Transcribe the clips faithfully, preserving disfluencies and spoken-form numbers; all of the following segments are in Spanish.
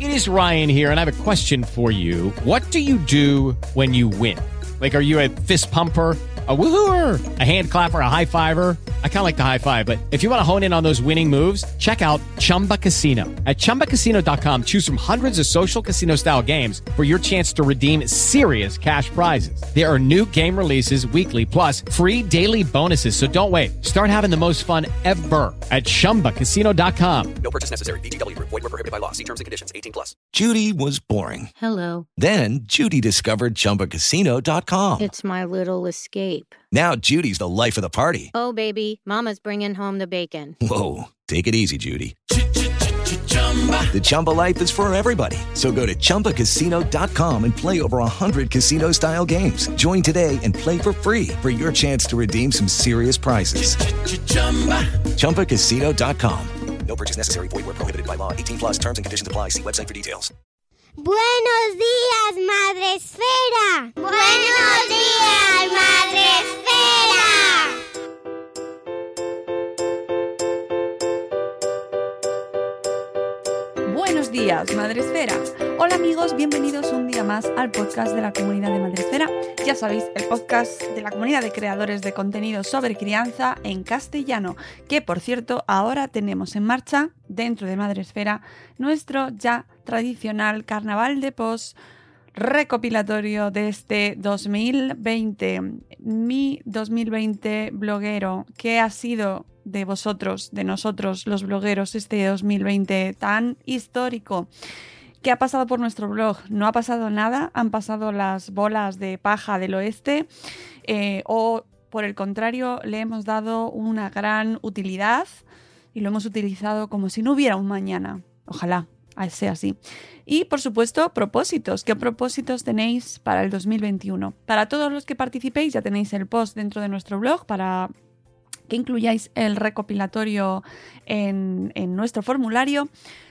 It is Ryan here, and I have a question for you. What do you do when you win? Like, are you a fist pumper, a woohooer, a hand clapper, a high fiver? I kind of like the high five, but if you want to hone in on those winning moves, check out Chumba Casino. At chumba casino dot com, choose from hundreds of social casino style games for your chance to redeem serious cash prizes. There are new game releases weekly, plus free daily bonuses. So don't wait. Start having the most fun ever at chumba casino dot com. No purchase necessary. V G W Group. Void where prohibited by law. See terms and conditions. eighteen plus. Judy was boring. Hello. Then Judy discovered chumba casino dot com. It's my little escape. Now Judy's the life of the party. Oh, baby, mama's bringing home the bacon. Whoa, take it easy, Judy. The Chumba life is for everybody. So go to chumba casino dot com and play over one hundred casino-style games. Join today and play for free for your chance to redeem some serious prizes. chumba casino dot com. No purchase necessary. Void where prohibited by law. eighteen plus terms and conditions apply. See website for details. Buenos días, Madre Esfera. Buenos días, Madre Esfera. Buenos días, Madresfera. Hola amigos, bienvenidos un día más al podcast de la comunidad de Madresfera. Ya sabéis, el podcast de la comunidad de creadores de contenido sobre crianza en castellano, que por cierto ahora tenemos en marcha dentro de Madresfera nuestro ya tradicional carnaval de post recopilatorio de este dos mil veinte. Mi dos mil veinte bloguero, que ha sido de vosotros, de nosotros los blogueros, este dos mil veinte tan histórico. ¿Qué ha pasado por nuestro blog? No ha pasado nada, han pasado las bolas de paja del oeste, eh, o por el contrario le hemos dado una gran utilidad y lo hemos utilizado como si no hubiera un mañana. Ojalá sea así. Y por supuesto, propósitos. ¿Qué propósitos tenéis para el dos mil veintiuno? Para todos los que participéis ya tenéis el post dentro de nuestro blog para que incluyáis el recopilatorio en, en nuestro formulario.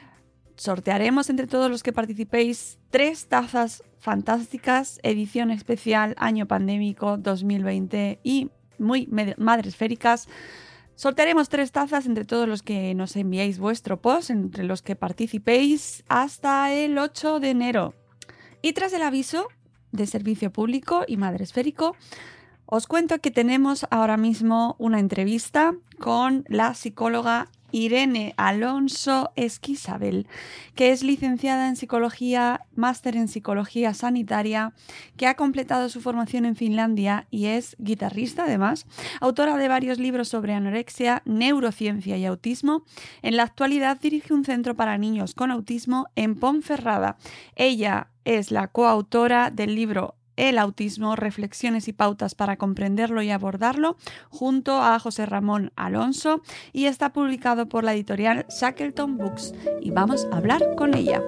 Sortearemos entre todos los que participéis tres tazas fantásticas, edición especial año pandémico dos mil veinte y muy madresféricas. Sortearemos tres tazas entre todos los que nos enviéis vuestro post, entre los que participéis hasta el ocho de enero. Y tras el aviso de servicio público y madresférico, os cuento que tenemos ahora mismo una entrevista con la psicóloga Irene Alonso Esquisabel, que es licenciada en Psicología, máster en Psicología Sanitaria, que ha completado su formación en Finlandia y es guitarrista además, autora de varios libros sobre anorexia, neurociencia y autismo. En la actualidad dirige un centro para niños con autismo en Ponferrada. Ella es la coautora del libro El autismo, reflexiones y pautas para comprenderlo y abordarlo, junto a José Ramón Alonso, y está publicado por la editorial Shackleton Books. Y vamos a hablar con ella.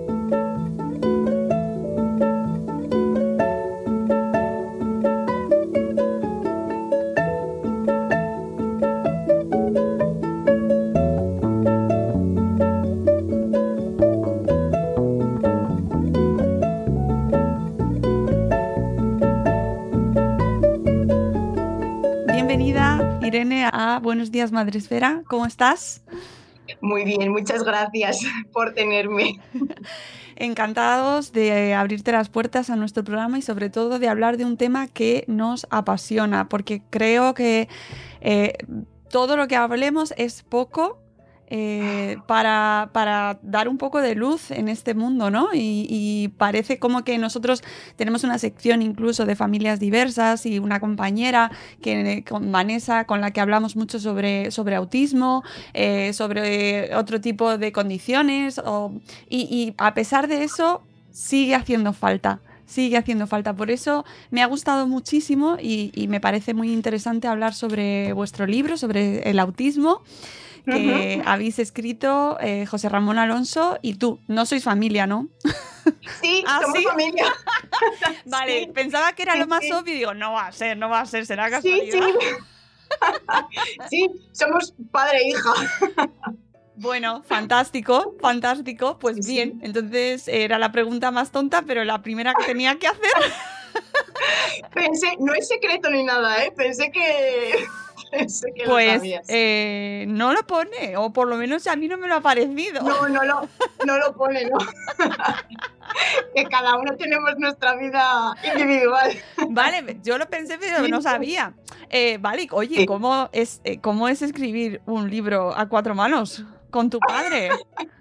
Irene, a Buenos días, Madresfera. ¿Cómo estás? Muy bien, muchas gracias por tenerme. Encantados de abrirte las puertas a nuestro programa y sobre todo de hablar de un tema que nos apasiona, porque creo que eh, todo lo que hablemos es poco eh, para, para dar un poco de luz en este mundo, ¿no? Y, y parece como que nosotros tenemos una sección incluso de familias diversas y una compañera, que, con Vanessa, con la que hablamos mucho sobre, sobre autismo, eh, sobre otro tipo de condiciones, o, y, y a pesar de eso sigue haciendo falta. Sigue haciendo falta. Por eso me ha gustado muchísimo y, y me parece muy interesante hablar sobre vuestro libro, sobre el autismo, que uh-huh. habéis escrito eh, José Ramón Alonso y tú. No sois familia, ¿no? Sí, ¿Ah, somos ¿sí? familia. Vale, sí. Pensaba que era sí, lo más sí. obvio y digo, no va a ser, no va a ser, será casualidad. Sí, sí. Sí, somos padre e hija. Bueno, fantástico, fantástico. Pues bien, entonces era la pregunta más tonta, pero la primera que tenía que hacer. Pensé, no es secreto ni nada, ¿eh? Pensé que, Sé que lo Pues sabías. eh, no lo pone, o por lo menos a mí no me lo ha parecido. No, no lo, no lo pone, ¿no? Que cada uno tenemos nuestra vida individual. Vale, yo lo pensé, pero no sabía. Eh, vale, oye, Sí. ¿cómo es, eh, ¿cómo es escribir un libro a cuatro manos con tu padre?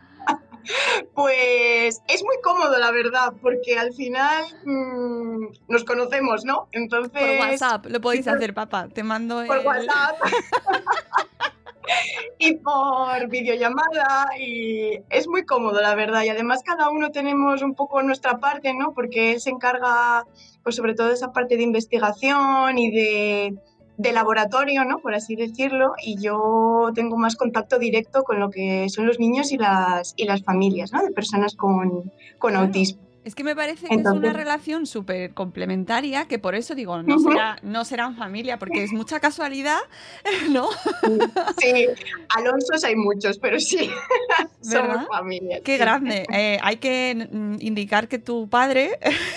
Pues es muy cómodo, la verdad, porque al final mmm, nos conocemos, ¿no? Entonces... Por WhatsApp, lo podéis por, hacer, papá. Te mando por el... WhatsApp y por videollamada, y es muy cómodo, la verdad. Y además cada uno tenemos un poco nuestra parte, ¿no? Porque él se encarga, pues sobre todo de esa parte de investigación y de... de laboratorio, ¿no? Por así decirlo, y yo tengo más contacto directo con lo que son los niños y las, y las familias, ¿no? De personas con, con Claro. autismo. Es que me parece que Entonces, es una relación súper complementaria, que por eso digo, no, uh-huh. será, no serán familia, porque es mucha casualidad, ¿no? Sí, Alonsos hay muchos, pero sí, somos ¿Verdad? familia. Qué sí. grande. Eh, hay que mm, indicar que tu padre,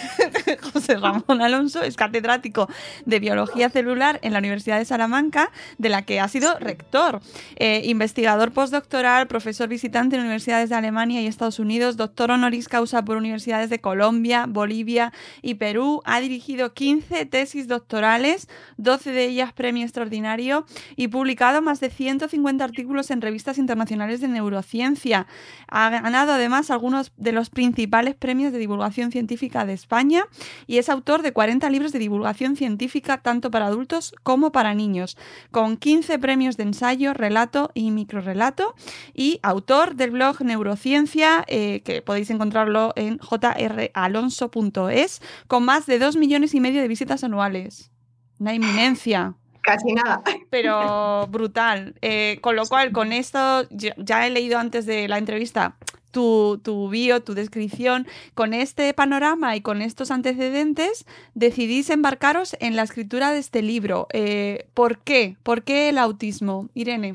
José Ramón Alonso, es catedrático de Biología Celular en la Universidad de Salamanca, de la que ha sido rector, eh, investigador postdoctoral, profesor visitante en universidades de Alemania y Estados Unidos, doctor honoris causa por universidades de Colombia, Bolivia y Perú. Ha dirigido quince tesis doctorales, doce de ellas premio extraordinario, y publicado más de ciento cincuenta artículos en revistas internacionales de neurociencia. Ha ganado además algunos de los principales premios de divulgación científica de España y es autor de cuarenta libros de divulgación científica tanto para adultos como para niños, con quince premios de ensayo, relato y microrrelato, y autor del blog Neurociencia, eh, que podéis encontrarlo en j r alonso punto es, con más de dos millones y medio de visitas anuales. Una eminencia. Casi nada. Pero brutal. Eh, con lo cual, con esto, ya, ya he leído antes de la entrevista tu, tu bio, tu descripción. Con este panorama y con estos antecedentes, decidís embarcaros en la escritura de este libro. Eh, ¿Por qué? ¿Por qué el autismo? Irene.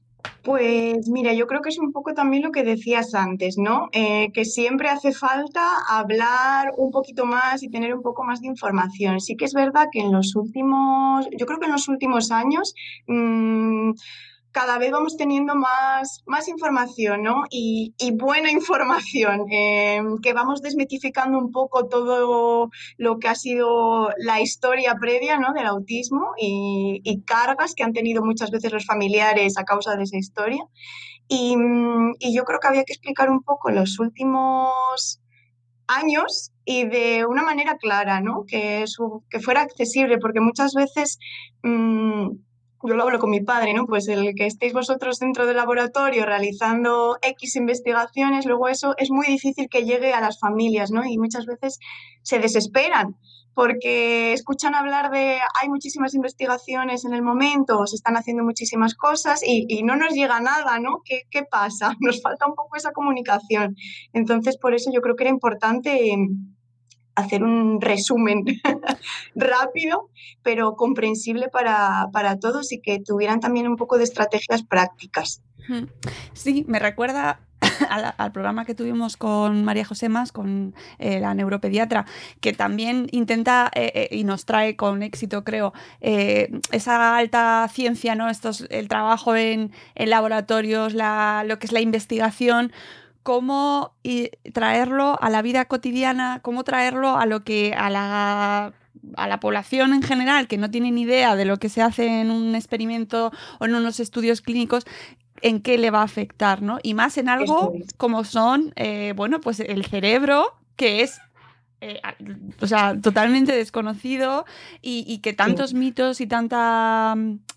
Pues mira, yo creo que es un poco también lo que decías antes, ¿no? Eh, que siempre hace falta hablar un poquito más y tener un poco más de información. Sí que es verdad que en los últimos, yo creo que en los últimos años, mmm, cada vez vamos teniendo más, más información, ¿no? Y, y buena información, eh, que vamos desmitificando un poco todo lo que ha sido la historia previa, ¿no? Del autismo y, y cargas que han tenido muchas veces los familiares a causa de esa historia. Y, y yo creo que había que explicar un poco los últimos años y de una manera clara, ¿no? Que, su, que fuera accesible, porque muchas veces... Mmm, yo lo hablo con mi padre, ¿no? Pues el que estéis vosotros dentro del laboratorio realizando X investigaciones, luego eso es muy difícil que llegue a las familias, ¿no? Y muchas veces se desesperan porque escuchan hablar de hay muchísimas investigaciones en el momento, se están haciendo muchísimas cosas y, y no nos llega nada, ¿no? ¿Qué, qué pasa? Nos falta un poco esa comunicación. Entonces, por eso yo creo que era importante hacer un resumen rápido, pero comprensible para, para todos y que tuvieran también un poco de estrategias prácticas. Sí, me recuerda al, al programa que tuvimos con María José Mas, con eh, la neuropediatra, que también intenta eh, eh, y nos trae con éxito, creo, eh, esa alta ciencia, ¿no? Estos, el trabajo en, en laboratorios, la, lo que es la investigación, cómo y traerlo a la vida cotidiana, cómo traerlo a lo que a la a la población en general que no tiene ni idea de lo que se hace en un experimento o en unos estudios clínicos, en qué le va a afectar, ¿no? Y más en algo como son, eh, bueno, pues el cerebro, que es Eh, o sea, totalmente desconocido y, y que tantos sí. mitos y tanta,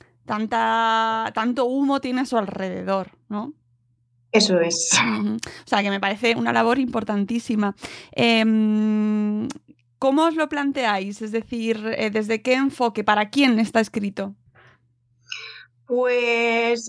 tanta, tanto humo tiene a su alrededor, ¿no? Eso es. Uh-huh. O sea, que me parece una labor importantísima. Eh, ¿Cómo os lo planteáis? Es decir, eh, ¿desde qué enfoque? ¿Para quién está escrito? Pues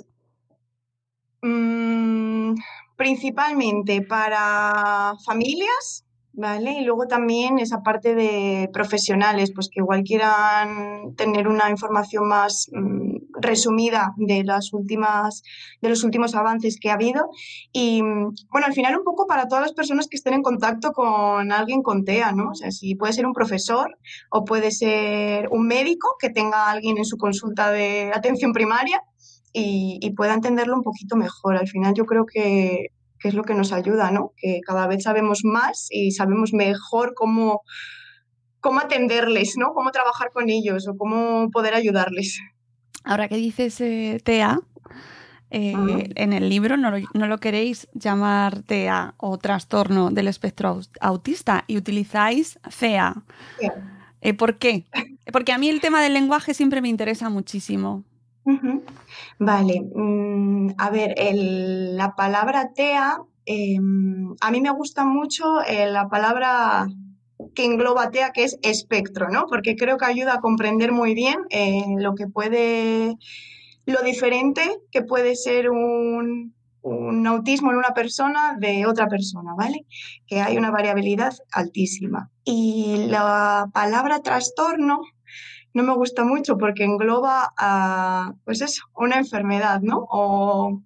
mmm, principalmente para familias, ¿vale? Y luego también esa parte de profesionales, pues que igual quieran tener una información más, resumida de las últimas, de los últimos avances que ha habido. Y bueno, al final un poco para todas las personas que estén en contacto con alguien con T E A, ¿no? O sea, si puede ser un profesor o puede ser un médico que tenga a alguien en su consulta de atención primaria y, y pueda entenderlo un poquito mejor. Al final yo creo que, que es lo que nos ayuda, ¿no? Que cada vez sabemos más y sabemos mejor cómo, cómo atenderles, ¿no? Cómo trabajar con ellos o cómo poder ayudarles. Ahora que dices eh, T E A, eh, uh-huh. en el libro no lo, no lo queréis llamar T E A o trastorno del espectro autista y utilizáis C E A. Yeah. Eh, ¿Por qué? Porque a mí el tema del lenguaje siempre me interesa muchísimo. Uh-huh. Vale, mm, a ver, el, la palabra T E A, eh, a mí me gusta mucho eh, la palabra que engloba T E A, que es espectro, ¿no? Porque creo que ayuda a comprender muy bien eh, lo que puede, lo diferente que puede ser un, un autismo en una persona de otra persona, ¿vale? Que hay una variabilidad altísima. Y la palabra trastorno no me gusta mucho porque engloba a, pues eso, una enfermedad, ¿no? O,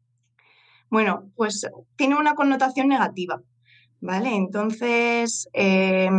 bueno, pues tiene una connotación negativa. ¿Vale? Entonces, eh,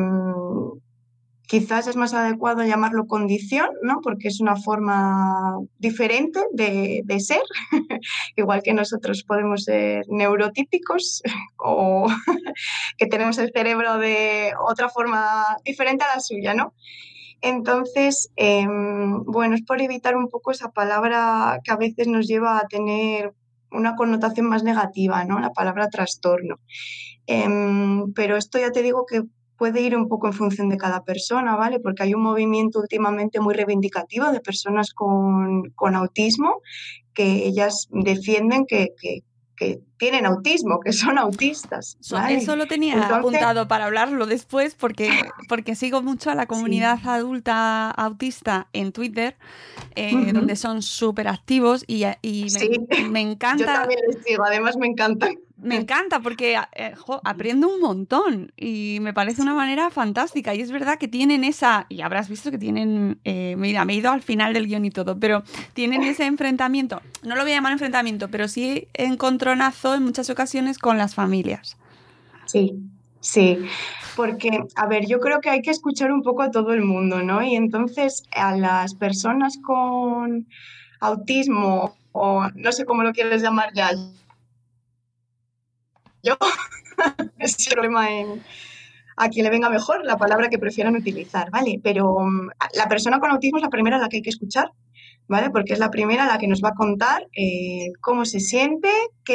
quizás es más adecuado llamarlo condición, ¿no? Porque es una forma diferente de, de ser, igual que nosotros podemos ser neurotípicos o que tenemos el cerebro de otra forma diferente a la suya, ¿no? Entonces, eh, bueno, es por evitar un poco esa palabra que a veces nos lleva a tener una connotación más negativa, ¿no? La palabra trastorno. Eh, pero esto ya te digo que puede ir un poco en función de cada persona, ¿vale? Porque hay un movimiento últimamente muy reivindicativo de personas con, con autismo que ellas defienden que, que, que tienen autismo, que son autistas, ¿vale? Eso lo tenía Entonces, apuntado para hablarlo después porque, porque sigo mucho a la comunidad sí. adulta autista en Twitter, eh, uh-huh. donde son súper activos y, y me, sí. me encanta. Yo también les sigo, además me encantan. Me encanta porque eh, jo, aprendo un montón y me parece una manera fantástica. Y es verdad que tienen esa, y habrás visto que tienen, eh, mira, me he ido al final del guión y todo, pero tienen ese enfrentamiento, no lo voy a llamar enfrentamiento, pero sí encontronazo en muchas ocasiones con las familias. Sí, sí, porque, a ver, yo creo que hay que escuchar un poco a todo el mundo, ¿no? Y entonces a las personas con autismo, o no sé cómo lo quieres llamar ya, yo, es el problema en a quien le venga mejor la palabra que prefieran utilizar, ¿vale? Pero um, la persona con autismo es la primera a la que hay que escuchar, ¿vale? Porque es la primera a la que nos va a contar eh, cómo se siente,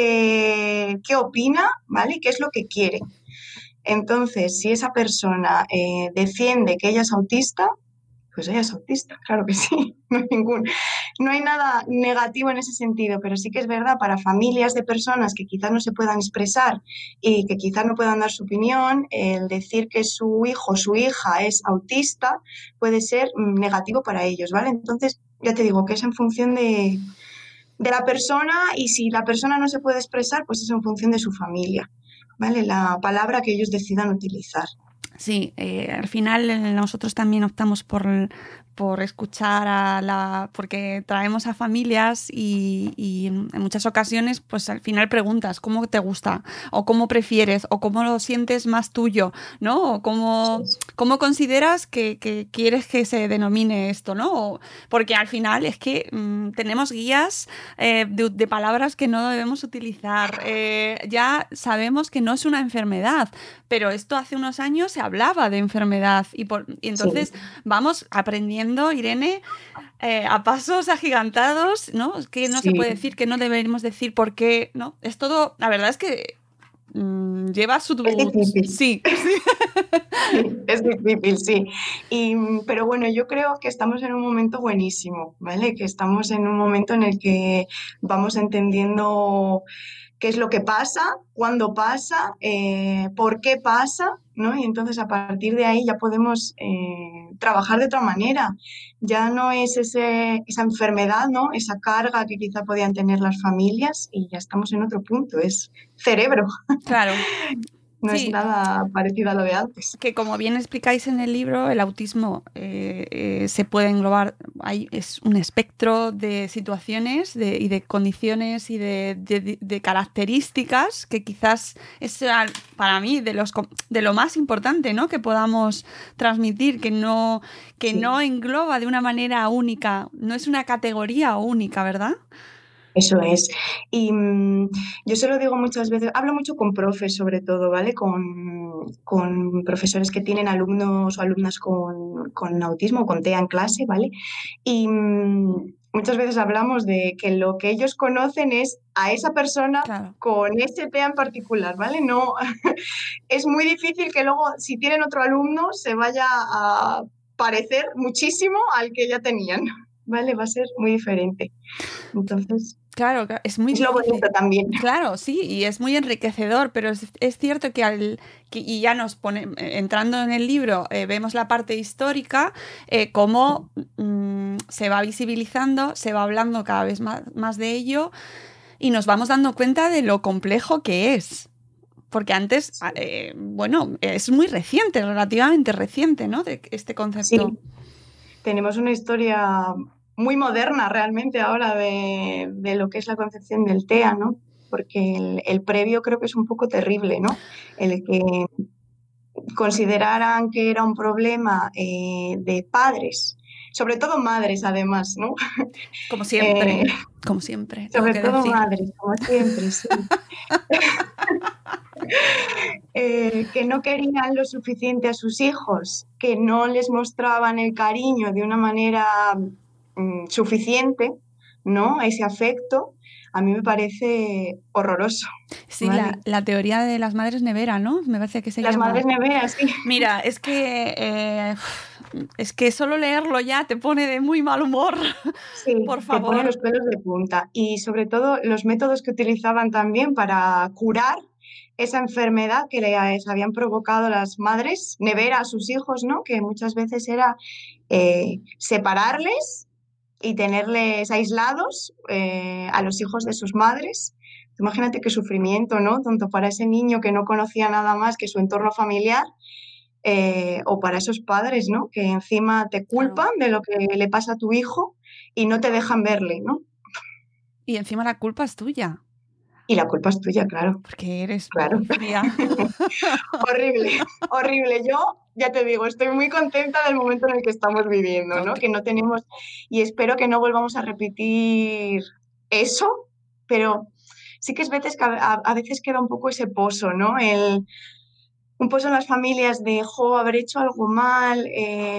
qué, qué opina, ¿vale? Y qué es lo que quiere. Entonces, si esa persona eh, defiende que ella es autista, pues ella es autista, claro que sí, no hay ningún, no hay nada negativo en ese sentido, pero sí que es verdad para familias de personas que quizás no se puedan expresar y que quizás no puedan dar su opinión, el decir que su hijo o su hija es autista puede ser negativo para ellos, ¿vale? Entonces, ya te digo que es en función de, de la persona y si la persona no se puede expresar, pues es en función de su familia, ¿vale? La palabra que ellos decidan utilizar. Sí, eh, al final nosotros también optamos por, por escuchar a la... porque traemos a familias y, y en muchas ocasiones pues al final preguntas cómo te gusta o cómo prefieres o cómo lo sientes más tuyo, ¿no? O cómo, cómo consideras que, que quieres que se denomine esto, ¿no? Porque al final es que mmm, tenemos guías eh, de, de palabras que no debemos utilizar. Eh, ya sabemos que no es una enfermedad, pero esto hace unos años se hablaba de enfermedad y, por, y entonces sí. vamos aprendiendo, Irene, eh, a pasos agigantados, ¿no? Que no sí. se puede decir, que no deberíamos decir por qué, ¿no? Es todo, la verdad es que mmm, lleva su... Es difícil. Sí, sí. Es difícil, sí. Y, pero bueno, yo creo que estamos en un momento buenísimo, ¿vale? Que estamos en un momento en el que vamos entendiendo qué es lo que pasa, cuándo pasa, eh, por qué pasa, ¿no? Y entonces a partir de ahí ya podemos eh, trabajar de otra manera. Ya no es ese, esa enfermedad, ¿no? Esa carga que quizá podían tener las familias y ya estamos en otro punto, es cerebro. Claro. no Sí. es nada parecido a lo de antes. Que como bien explicáis en el libro, el autismo eh, eh, se puede englobar, hay, es un espectro de situaciones de, y de condiciones y de, de, de características que quizás es para mí de, los, de lo más importante, ¿no? Que podamos transmitir, que no, que Sí. no engloba de una manera única, no es una categoría única, ¿verdad? Eso es. Y mm, yo se lo digo muchas veces, hablo mucho con profes sobre todo, ¿vale? Con, con profesores que tienen alumnos o alumnas con, con autismo, con TEA en clase, ¿vale? Y mm, muchas veces hablamos de que lo que ellos conocen es a esa persona Claro. con ese TEA en particular, ¿vale? No, es muy difícil que luego, si tienen otro alumno, se vaya a parecer muchísimo al que ya tenían, ¿vale? Va a ser muy diferente. Entonces... Claro, claro, es muy Es lo difícil. bonito también. Claro, sí, y es muy enriquecedor, pero es, es cierto que al que, y ya nos pone, entrando en el libro, eh, vemos la parte histórica, eh, cómo mm, se va visibilizando, se va hablando cada vez más, más de ello y nos vamos dando cuenta de lo complejo que es. Porque antes, eh, bueno, es muy reciente, relativamente reciente, ¿no? De este concepto. Sí, tenemos una historia muy moderna realmente ahora de, de lo que es la concepción del TEA, ¿no? Porque el, el previo creo que es un poco terrible, ¿no? El que consideraran que era un problema eh, de padres, sobre todo madres además, ¿no? Como siempre, Eh, como siempre. tengo sobre que todo decir. madres, como siempre, sí. Eh, que no querían lo suficiente a sus hijos, que no les mostraban el cariño de una manera mm, suficiente, ¿no? Ese afecto, a mí me parece horroroso. Sí, ¿vale? la, la teoría de las madres nevera, ¿no? Me parece que se Las llama. madres neveras, sí. Mira, es que eh, es que solo leerlo ya te pone de muy mal humor. Sí, Por te pone favor. los pelos de punta. Y sobre todo los métodos que utilizaban también para curar esa enfermedad que les habían provocado las madres nevera a sus hijos, ¿no? Que muchas veces era eh, separarles y tenerles aislados eh, a los hijos de sus madres. Imagínate qué sufrimiento, ¿no? Tanto para ese niño que no conocía nada más que su entorno familiar, eh, o para esos padres, ¿no? Que encima te culpan Claro. de lo que le pasa a tu hijo y no te dejan verle, ¿no? Y encima la culpa es tuya, Y la culpa es tuya, claro. porque eres Claro. muy fría. Horrible, horrible. Yo ya te digo, estoy muy contenta del momento en el que estamos viviendo, ¿no? Ok. Que no tenemos, y espero que no volvamos a repetir eso, pero sí que es veces que a, a veces queda un poco ese pozo, ¿no? El, un pozo en las familias de, jo, habré hecho algo mal, eh,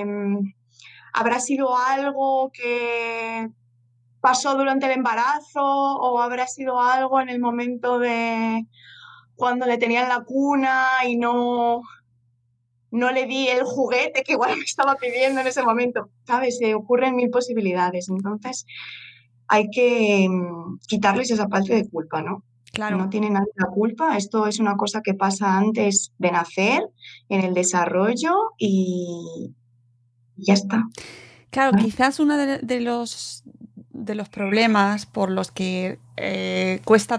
habrá sido algo que pasó durante el embarazo o habrá sido algo en el momento de cuando le tenían la cuna y no, no le di el juguete que igual me estaba pidiendo en ese momento. ¿Sabes? Se ocurren mil posibilidades. Entonces hay que mm, quitarles esa parte de culpa, ¿no? Claro. No tiene nadie la culpa. Esto es una cosa que pasa antes de nacer, en el desarrollo y ya está. Claro, ¿Vale? quizás uno de, de los de los problemas por los que eh, cuesta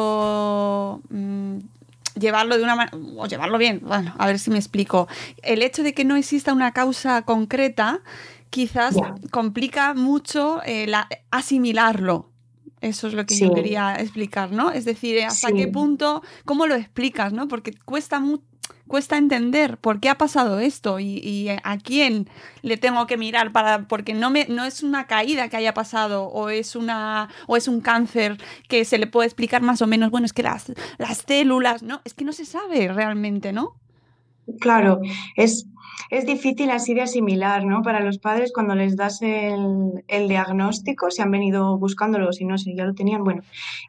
tanto mmm, llevarlo de una manera, o llevarlo bien, bueno, a ver si me explico. El hecho de que no exista una causa concreta quizás Ya. complica mucho eh, la, asimilarlo. Eso es lo que Sí. yo quería explicar, ¿no? Es decir, hasta Sí. qué punto, ¿cómo lo explicas, no? Porque cuesta mucho. Cuesta entender por qué ha pasado esto y, y a quién le tengo que mirar para porque no me no es una caída que haya pasado o es una o es un cáncer que se le puede explicar más o menos, bueno, es que las, las células, ¿no? Es que no se sabe realmente, ¿no? Claro, es, es difícil así de asimilar, ¿no? Para los padres cuando les das el, el diagnóstico, si han venido buscándolo, si no, si ya lo tenían, bueno.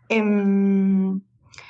em,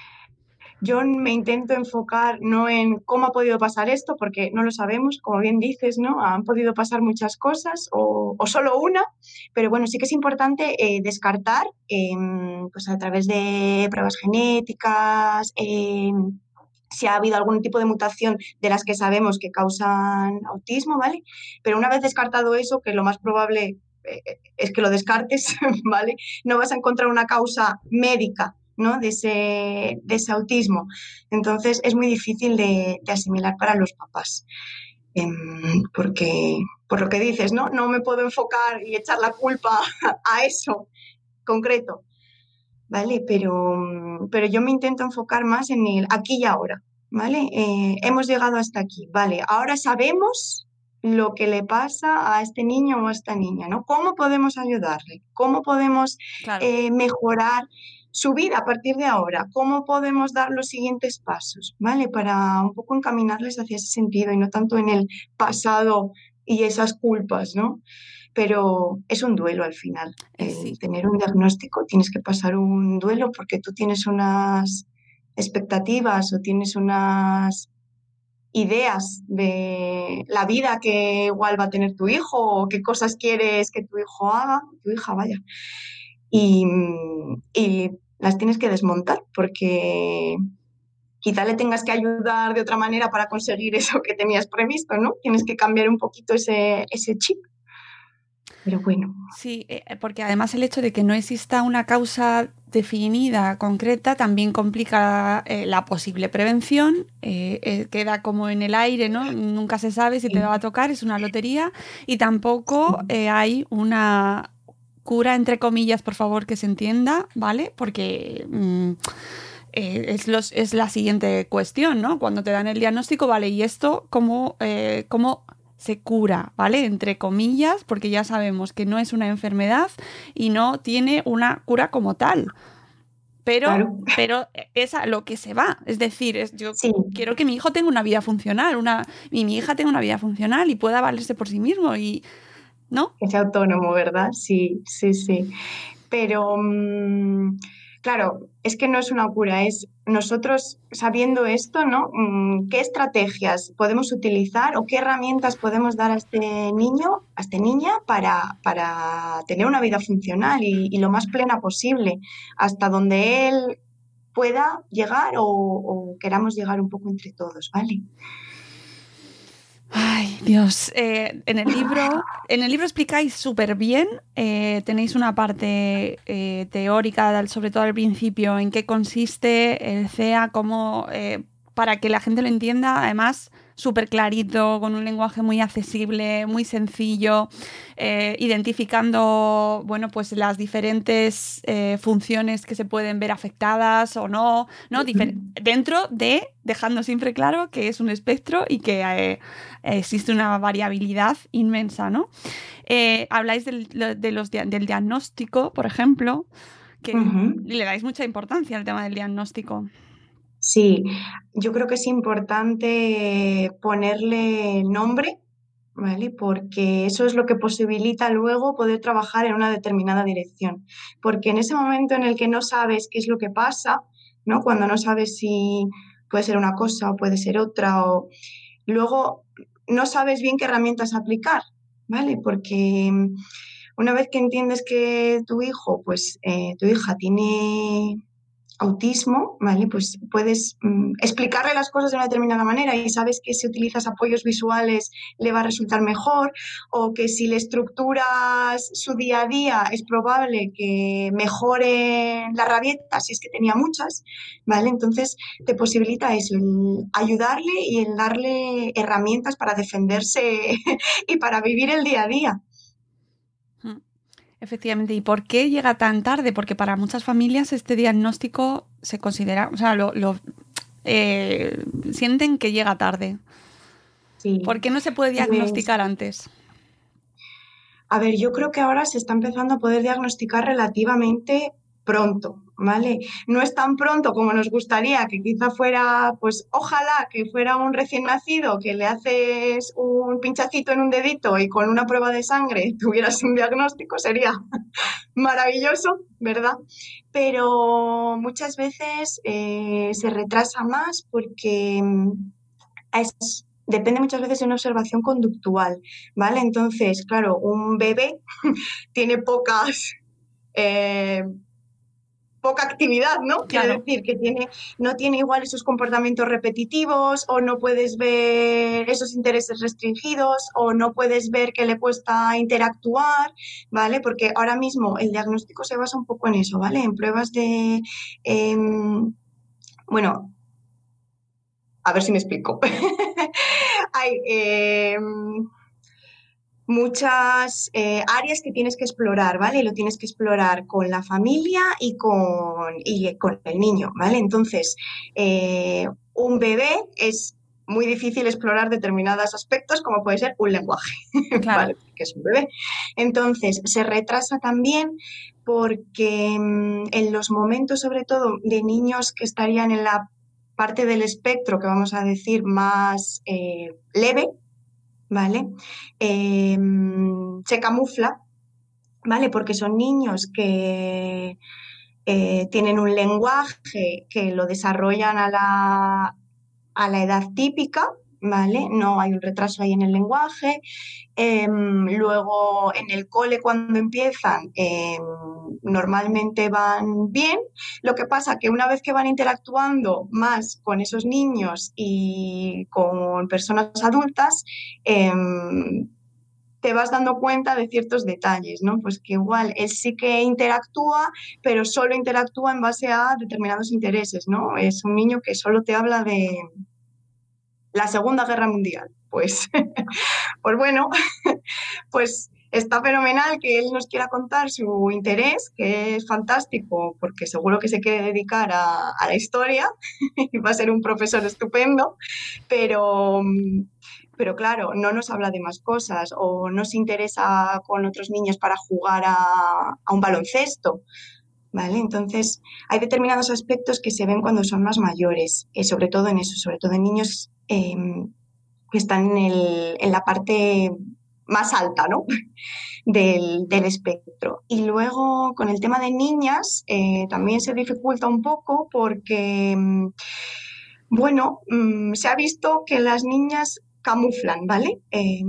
Yo me intento enfocar no en cómo ha podido pasar esto, porque no lo sabemos, como bien dices, ¿no? Han podido pasar muchas cosas o, o solo una, pero bueno, sí que es importante eh, descartar, eh, pues a través de pruebas genéticas, eh, si ha habido algún tipo de mutación de las que sabemos que causan autismo, ¿vale? Pero una vez descartado eso, que lo más probable eh, es que lo descartes, ¿vale? No vas a encontrar una causa médica ¿no? de, ese, de ese autismo. Entonces es muy difícil de, de asimilar para los papás. Eh, porque, por lo que dices, ¿no? No me puedo enfocar y echar la culpa a eso concreto, ¿vale? Pero, pero yo me intento enfocar más en el aquí y ahora, ¿vale? Eh, hemos llegado hasta aquí, ¿vale? Ahora sabemos lo que le pasa a este niño o a esta niña, ¿no? ¿Cómo podemos ayudarle? ¿Cómo podemos Claro. eh, mejorar su vida a partir de ahora? ¿Cómo podemos dar los siguientes pasos, ¿vale? Para un poco encaminarles hacia ese sentido y no tanto en el pasado y esas culpas, ¿no? Pero es un duelo al final. Eh, El sí. tener un diagnóstico, tienes que pasar un duelo porque tú tienes unas expectativas o tienes unas ideas de la vida que igual va a tener tu hijo o qué cosas quieres que tu hijo haga, tu hija, vaya. Y, y las tienes que desmontar porque quizá le tengas que ayudar de otra manera para conseguir eso que tenías previsto, ¿no? Tienes que cambiar un poquito ese, ese chip. Pero bueno. Sí, eh, porque además el hecho de que no exista una causa definida, concreta, también complica eh, la posible prevención, eh, eh, queda como en el aire, ¿no? Nunca se sabe si Sí. te va a tocar, es una lotería, y tampoco eh, hay una cura, entre comillas, por favor, que se entienda, ¿vale? Porque mm, eh, es, los, es la siguiente cuestión, ¿no? Cuando te dan el diagnóstico, vale, ¿y esto cómo, eh, cómo se cura, ¿vale? Entre comillas, porque ya sabemos que no es una enfermedad y no tiene una cura como tal. Pero, Claro. pero es a lo que se va. Es decir, es, yo Sí. quiero que mi hijo tenga una vida funcional, una, y mi hija tenga una vida funcional y pueda valerse por sí mismo. Y, ¿no? Que sea autónomo, ¿verdad? Sí, sí, sí. Pero, mmm, claro, es que no es una cura, es nosotros sabiendo esto, ¿no? Mm, ¿qué estrategias podemos utilizar o qué herramientas podemos dar a este niño, a esta niña, para, para tener una vida funcional y, y lo más plena posible, hasta donde él pueda llegar o, o queramos llegar un poco entre todos, ¿vale? Ay, Dios. Eh, en el libro, en el libro explicáis súper bien, eh, tenéis una parte eh, teórica, sobre todo al principio, en qué consiste el C E A, cómo, eh, para que la gente lo entienda, además súper clarito, con un lenguaje muy accesible, muy sencillo, eh, identificando, bueno, pues las diferentes eh, funciones que se pueden ver afectadas o no, ¿no? Difer- dentro de, dejando siempre claro que es un espectro y que eh, existe una variabilidad inmensa, ¿no? Eh, habláis del, de los, del diagnóstico, por ejemplo, que Uh-huh. le dais mucha importancia al tema del diagnóstico. Sí, yo creo que es importante ponerle nombre, ¿vale? Porque eso es lo que posibilita luego poder trabajar en una determinada dirección. Porque en ese momento en el que no sabes qué es lo que pasa, ¿no? Cuando no sabes si puede ser una cosa o puede ser otra, o luego no sabes bien qué herramientas aplicar, ¿vale? Porque una vez que entiendes que tu hijo, pues eh, tu hija tiene autismo, ¿vale? Pues puedes mm, explicarle las cosas de una determinada manera y sabes que si utilizas apoyos visuales le va a resultar mejor, o que si le estructuras su día a día es probable que mejore las rabietas, si es que tenía muchas, ¿vale? Entonces te posibilita eso, el ayudarle y el darle herramientas para defenderse y para vivir el día a día. Efectivamente. ¿Y por qué llega tan tarde? Porque para muchas familias este diagnóstico se considera, o sea, lo, lo eh, sienten que llega tarde. Sí. ¿Por qué no se puede diagnosticar pues, antes? A ver, yo creo que ahora se está empezando a poder diagnosticar relativamente pronto, ¿vale? No es tan pronto como nos gustaría, que quizá fuera, pues ojalá que fuera un recién nacido, que le haces un pinchacito en un dedito y con una prueba de sangre tuvieras un diagnóstico, sería maravilloso, ¿verdad? Pero muchas veces eh, se retrasa más porque es, depende muchas veces de una observación conductual, ¿vale? Entonces, claro, un bebé tiene pocas... Eh, poca actividad, ¿no? Quiero Claro. decir que tiene, no tiene igual esos comportamientos repetitivos, o no puedes ver esos intereses restringidos, o no puedes ver que le cuesta interactuar, ¿vale? Porque ahora mismo el diagnóstico se basa un poco en eso, ¿vale? En pruebas de... em, bueno, a ver si me explico. Hay... em, muchas eh, áreas que tienes que explorar, ¿vale? Y lo tienes que explorar con la familia y con, y con el niño, ¿vale? Entonces, eh, un bebé es muy difícil explorar determinados aspectos, como puede ser un lenguaje, Claro. ¿vale? Que es un bebé. Entonces, se retrasa también porque mm, en los momentos, sobre todo, de niños que estarían en la parte del espectro, que vamos a decir más eh, leve, ¿vale? Eh, se camufla, ¿vale? Porque son niños que eh, tienen un lenguaje que lo desarrollan a la, a la edad típica, ¿vale? No hay un retraso ahí en el lenguaje. Eh, luego, en el cole, cuando empiezan, eh, normalmente van bien. Lo que pasa que una vez que van interactuando más con esos niños y con personas adultas, eh, te vas dando cuenta de ciertos detalles, ¿no? Pues que igual él sí que interactúa, pero solo interactúa en base a determinados intereses, ¿no? Es un niño que solo te habla de la Segunda Guerra Mundial. Pues, pues bueno, pues está fenomenal que él nos quiera contar su interés, que es fantástico, porque seguro que se quiere dedicar a, a la historia y va a ser un profesor estupendo, pero... Pero claro, no nos habla de más cosas o no se interesa con otros niños para jugar a, a un baloncesto, ¿vale? Entonces, hay determinados aspectos que se ven cuando son más mayores, eh, sobre todo en eso, sobre todo en niños eh, que están en, el, en la parte más alta, ¿no? del, del espectro. Y luego, con el tema de niñas, eh, también se dificulta un poco porque, bueno, mmm, se ha visto que las niñas camuflan, ¿vale? Eh,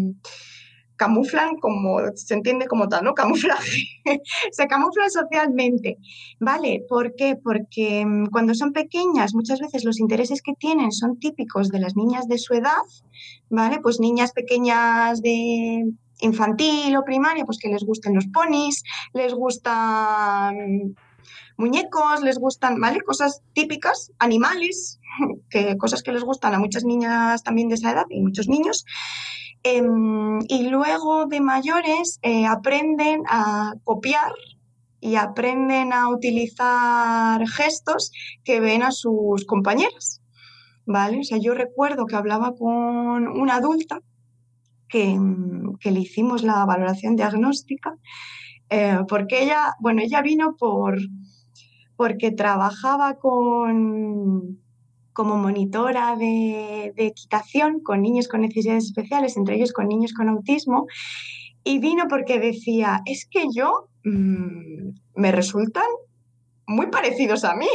camuflan como, se entiende como tal, ¿no? Camuflaje. Se camuflan socialmente, ¿vale? ¿Por qué? Porque um, cuando son pequeñas, muchas veces los intereses que tienen son típicos de las niñas de su edad, ¿vale? Pues niñas pequeñas de infantil o primaria, pues que les gusten los ponis, les gustan muñecos, les gustan, ¿vale? Cosas típicas, animales, que, cosas que les gustan a muchas niñas también de esa edad y muchos niños. Eh, y luego de mayores eh, aprenden a copiar y aprenden a utilizar gestos que ven a sus compañeras, ¿vale? O sea, yo recuerdo que hablaba con una adulta que, que le hicimos la valoración diagnóstica eh, porque ella, bueno, ella vino por... porque trabajaba con, como monitora de, de equitación con niños con necesidades especiales, entre ellos con niños con autismo, y vino porque decía, es que yo mmm, me resultan muy parecidos a mí.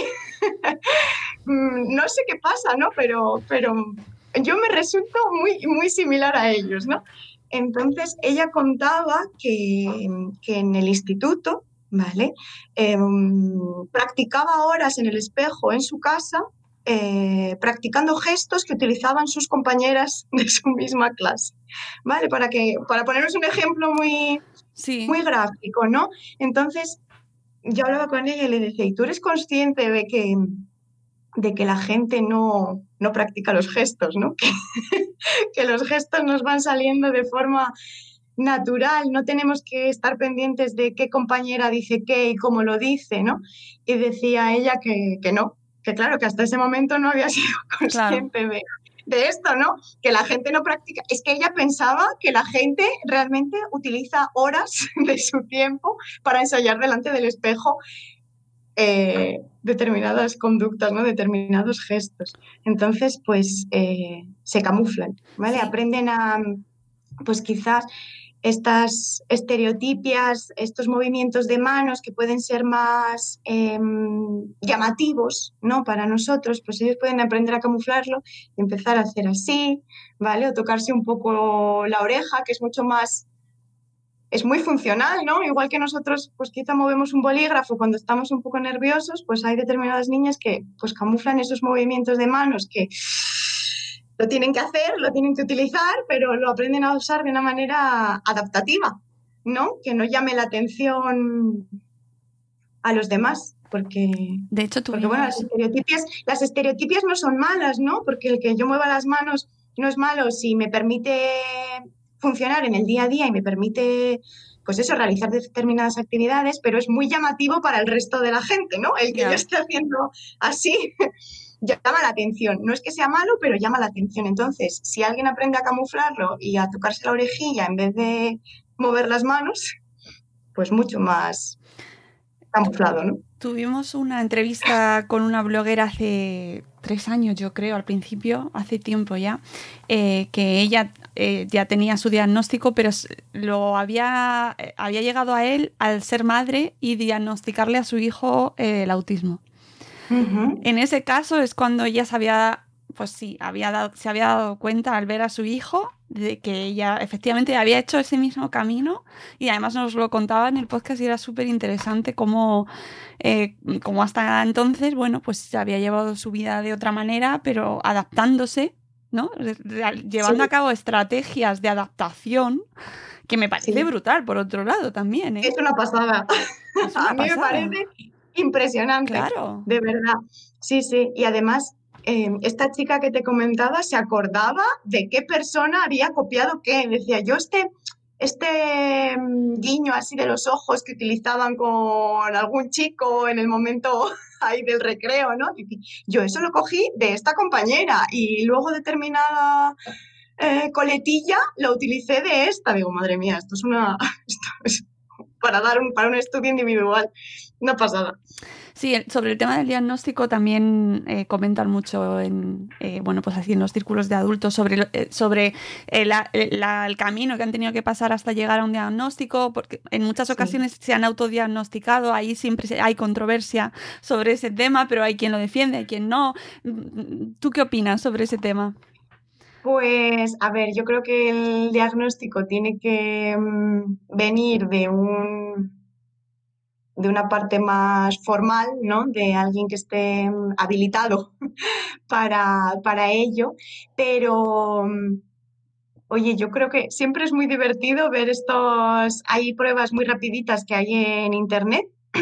No sé qué pasa, ¿no? Pero, pero yo me resulto muy, muy similar a ellos, ¿no? Entonces ella contaba que, que en el instituto, ¿vale? Eh, practicaba horas en el espejo en su casa, eh, practicando gestos que utilizaban sus compañeras de su misma clase, ¿vale? Para, que, para ponernos un ejemplo muy, sí. muy gráfico, ¿no? Entonces yo hablaba con ella y le decía, ¿y tú eres consciente de que, de que la gente no, no practica los gestos, ¿no? Que, que los gestos nos van saliendo de forma natural, no tenemos que estar pendientes de qué compañera dice qué y cómo lo dice, ¿no? Y decía ella que, que no, que claro, que hasta ese momento no había sido consciente claro. de, de esto, ¿no? Que la gente no practica. Es que ella pensaba que la gente realmente utiliza horas de su tiempo para ensayar delante del espejo eh, determinadas conductas, ¿no? Determinados gestos. Entonces, pues, eh, se camuflan, ¿vale? Sí. Aprenden a, pues quizás, estas estereotipias, estos movimientos de manos que pueden ser más eh, llamativos, ¿no? Para nosotros, pues ellos pueden aprender a camuflarlo y empezar a hacer así, ¿vale? O tocarse un poco la oreja, que es mucho más es muy funcional, ¿no? Igual que nosotros, pues quizá movemos un bolígrafo cuando estamos un poco nerviosos, pues hay determinadas niñas que pues camuflan esos movimientos de manos que lo tienen que hacer, lo tienen que utilizar, pero lo aprenden a usar de una manera adaptativa, ¿no? Que no llame la atención a los demás, porque, de hecho, porque bueno, las estereotipias, las estereotipias no son malas, ¿no? Porque el que yo mueva las manos no es malo si me permite funcionar en el día a día y me permite, pues eso, realizar determinadas actividades, pero es muy llamativo para el resto de la gente, ¿no? El que yeah. yo esté haciendo así llama la atención. No es que sea malo, pero llama la atención. Entonces, si alguien aprende a camuflarlo y a tocarse la orejilla en vez de mover las manos, pues mucho más camuflado, ¿no? Tuvimos una entrevista con una bloguera hace tres años, yo creo, al principio, hace tiempo ya, eh, que ella eh, ya tenía su diagnóstico, pero lo había, había llegado a él al ser madre y diagnosticarle a su hijo eh, el autismo. Uh-huh. En ese caso es cuando ella se había, pues sí, había dado, se había dado cuenta al ver a su hijo de que ella efectivamente había hecho ese mismo camino, y además nos lo contaba en el podcast y era súper interesante cómo, eh, cómo hasta entonces, bueno, pues se había llevado su vida de otra manera, pero adaptándose, ¿no? Llevando sí. a cabo estrategias de adaptación, que me parece sí. brutal, por otro lado, también, ¿eh? Es una pasada. Es una a mí pasada. me parece impresionante. Claro. De verdad. Sí, sí. Y además, eh, esta chica que te comentaba se acordaba de qué persona había copiado qué. Decía, yo este, este guiño así de los ojos que utilizaban con algún chico en el momento ahí del recreo, ¿no? Yo eso lo cogí de esta compañera y luego determinada eh, coletilla lo utilicé de esta. Digo, madre mía, esto es una... Esto es para dar un, para un estudio individual. Una pasada. Sí, sobre el tema del diagnóstico también eh, comentan mucho en, eh, bueno, pues así en los círculos de adultos sobre, eh, sobre eh, la, la, el camino que han tenido que pasar hasta llegar a un diagnóstico, porque en muchas ocasiones sí. se han autodiagnosticado, ahí siempre hay controversia sobre ese tema, pero hay quien lo defiende, hay quien no. ¿Tú qué opinas sobre ese tema? Pues, a ver, yo creo que el diagnóstico tiene que um, venir de un de una parte más formal, ¿no? De alguien que esté habilitado para, para ello, pero oye, yo creo que siempre es muy divertido ver estos, hay pruebas muy rapiditas que hay en internet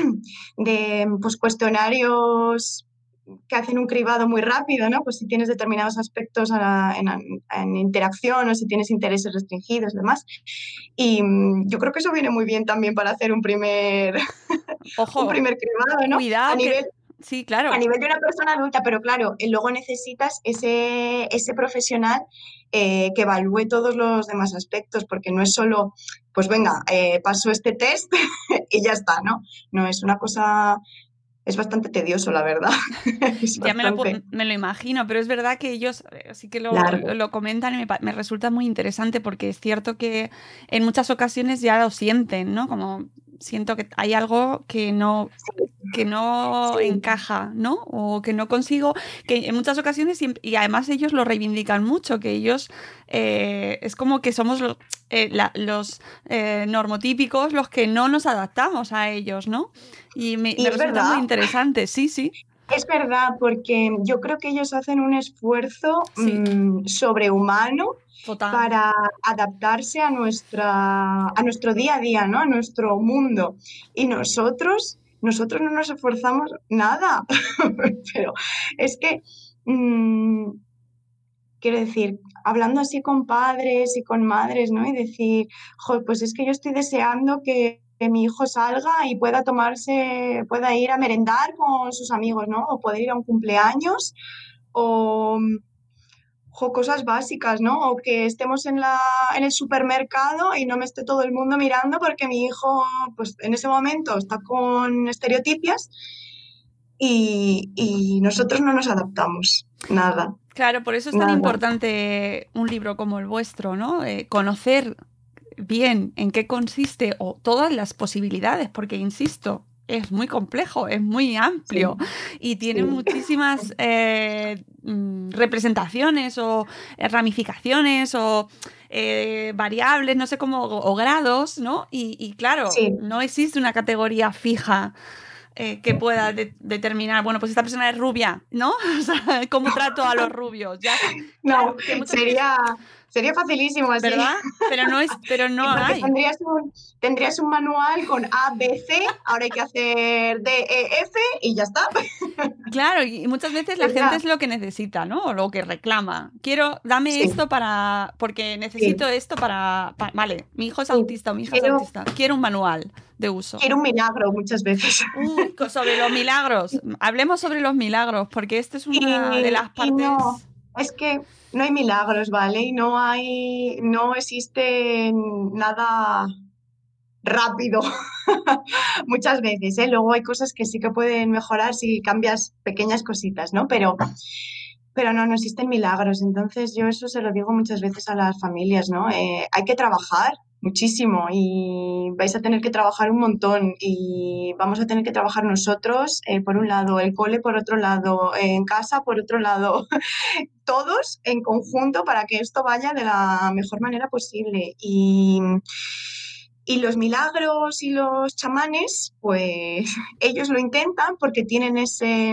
de pues cuestionarios que hacen un cribado muy rápido, ¿no? Pues si tienes determinados aspectos a la, en, en interacción o si tienes intereses restringidos y demás. Y um, yo creo que eso viene muy bien también para hacer un primer, Ojo, un primer cribado, ¿no? Cuidado. A nivel, que... Sí, claro. A nivel de una persona adulta, pero claro, luego necesitas ese, ese profesional eh, que evalúe todos los demás aspectos, porque no es solo, pues venga, eh, paso este test y ya está, ¿no? No, es una cosa... Es bastante tedioso, la verdad. Ya me lo, me lo imagino, pero es verdad que ellos sí que lo, lo, lo comentan y me, me resulta muy interesante porque es cierto que en muchas ocasiones ya lo sienten, ¿no? Como siento que hay algo que no, que no sí. encaja, ¿no? O que no consigo, que en muchas ocasiones, y además ellos lo reivindican mucho, que ellos eh, es como que somos los, eh, la, los eh, normotípicos los que no nos adaptamos a ellos, ¿no? Y me, y me es resulta verdad. muy interesante, sí, sí. Es verdad, porque yo creo que ellos hacen un esfuerzo sí. mmm, sobrehumano Total. Para adaptarse a, nuestra, a nuestro día a día, ¿no? A nuestro mundo. Y nosotros, nosotros no nos esforzamos nada. Pero es que, mmm, quiero decir, hablando así con padres y con madres, ¿no? Y decir, joder, pues es que yo estoy deseando que que mi hijo salga y pueda tomarse, pueda ir a merendar con sus amigos, ¿no? O poder ir a un cumpleaños o, o cosas básicas, ¿no? O que estemos en, la, en el supermercado y no me esté todo el mundo mirando porque mi hijo, pues en ese momento está con estereotipias y, y nosotros no nos adaptamos, nada. Claro, por eso es tan nada. importante un libro como el vuestro, ¿no? Eh, conocer bien en qué consiste o todas las posibilidades, porque insisto, es muy complejo, es muy amplio sí. y tiene sí. muchísimas eh, representaciones o ramificaciones o eh, variables, no sé cómo, o, o grados, ¿no? Y, y claro, sí. no existe una categoría fija eh, que pueda de- determinar, bueno, pues esta persona es rubia, ¿no? O sea, ¿cómo trato a los rubios? Ya, no, claro, sería... Veces... Sería facilísimo así. ¿Verdad? Pero no es, pero no sí, hay. Tendrías un, tendrías un manual con A, B, C, ahora hay que hacer D, E, F y ya está. Claro, y muchas veces la gente es lo que necesita, ¿no? O lo que reclama. Quiero, dame sí. esto para, porque necesito sí. esto para, para, vale, mi hijo es sí. autista o mi hija quiero, es autista. Quiero un manual de uso. Quiero un milagro muchas veces. Uy, sobre los milagros. Hablemos sobre los milagros, porque esto es una y, de las partes... No, es que no hay milagros, ¿vale? Y no hay, no existe nada rápido muchas veces, ¿eh? Luego hay cosas que sí que pueden mejorar si cambias pequeñas cositas, ¿no? Pero, pero no, no existen milagros. Entonces yo eso se lo digo muchas veces a las familias, ¿no? Eh, hay que trabajar muchísimo y vais a tener que trabajar un montón y vamos a tener que trabajar nosotros, eh, por un lado, el cole por otro lado, eh, en casa por otro lado, todos en conjunto para que esto vaya de la mejor manera posible. Y, y los milagros y los chamanes, pues ellos lo intentan porque tienen ese,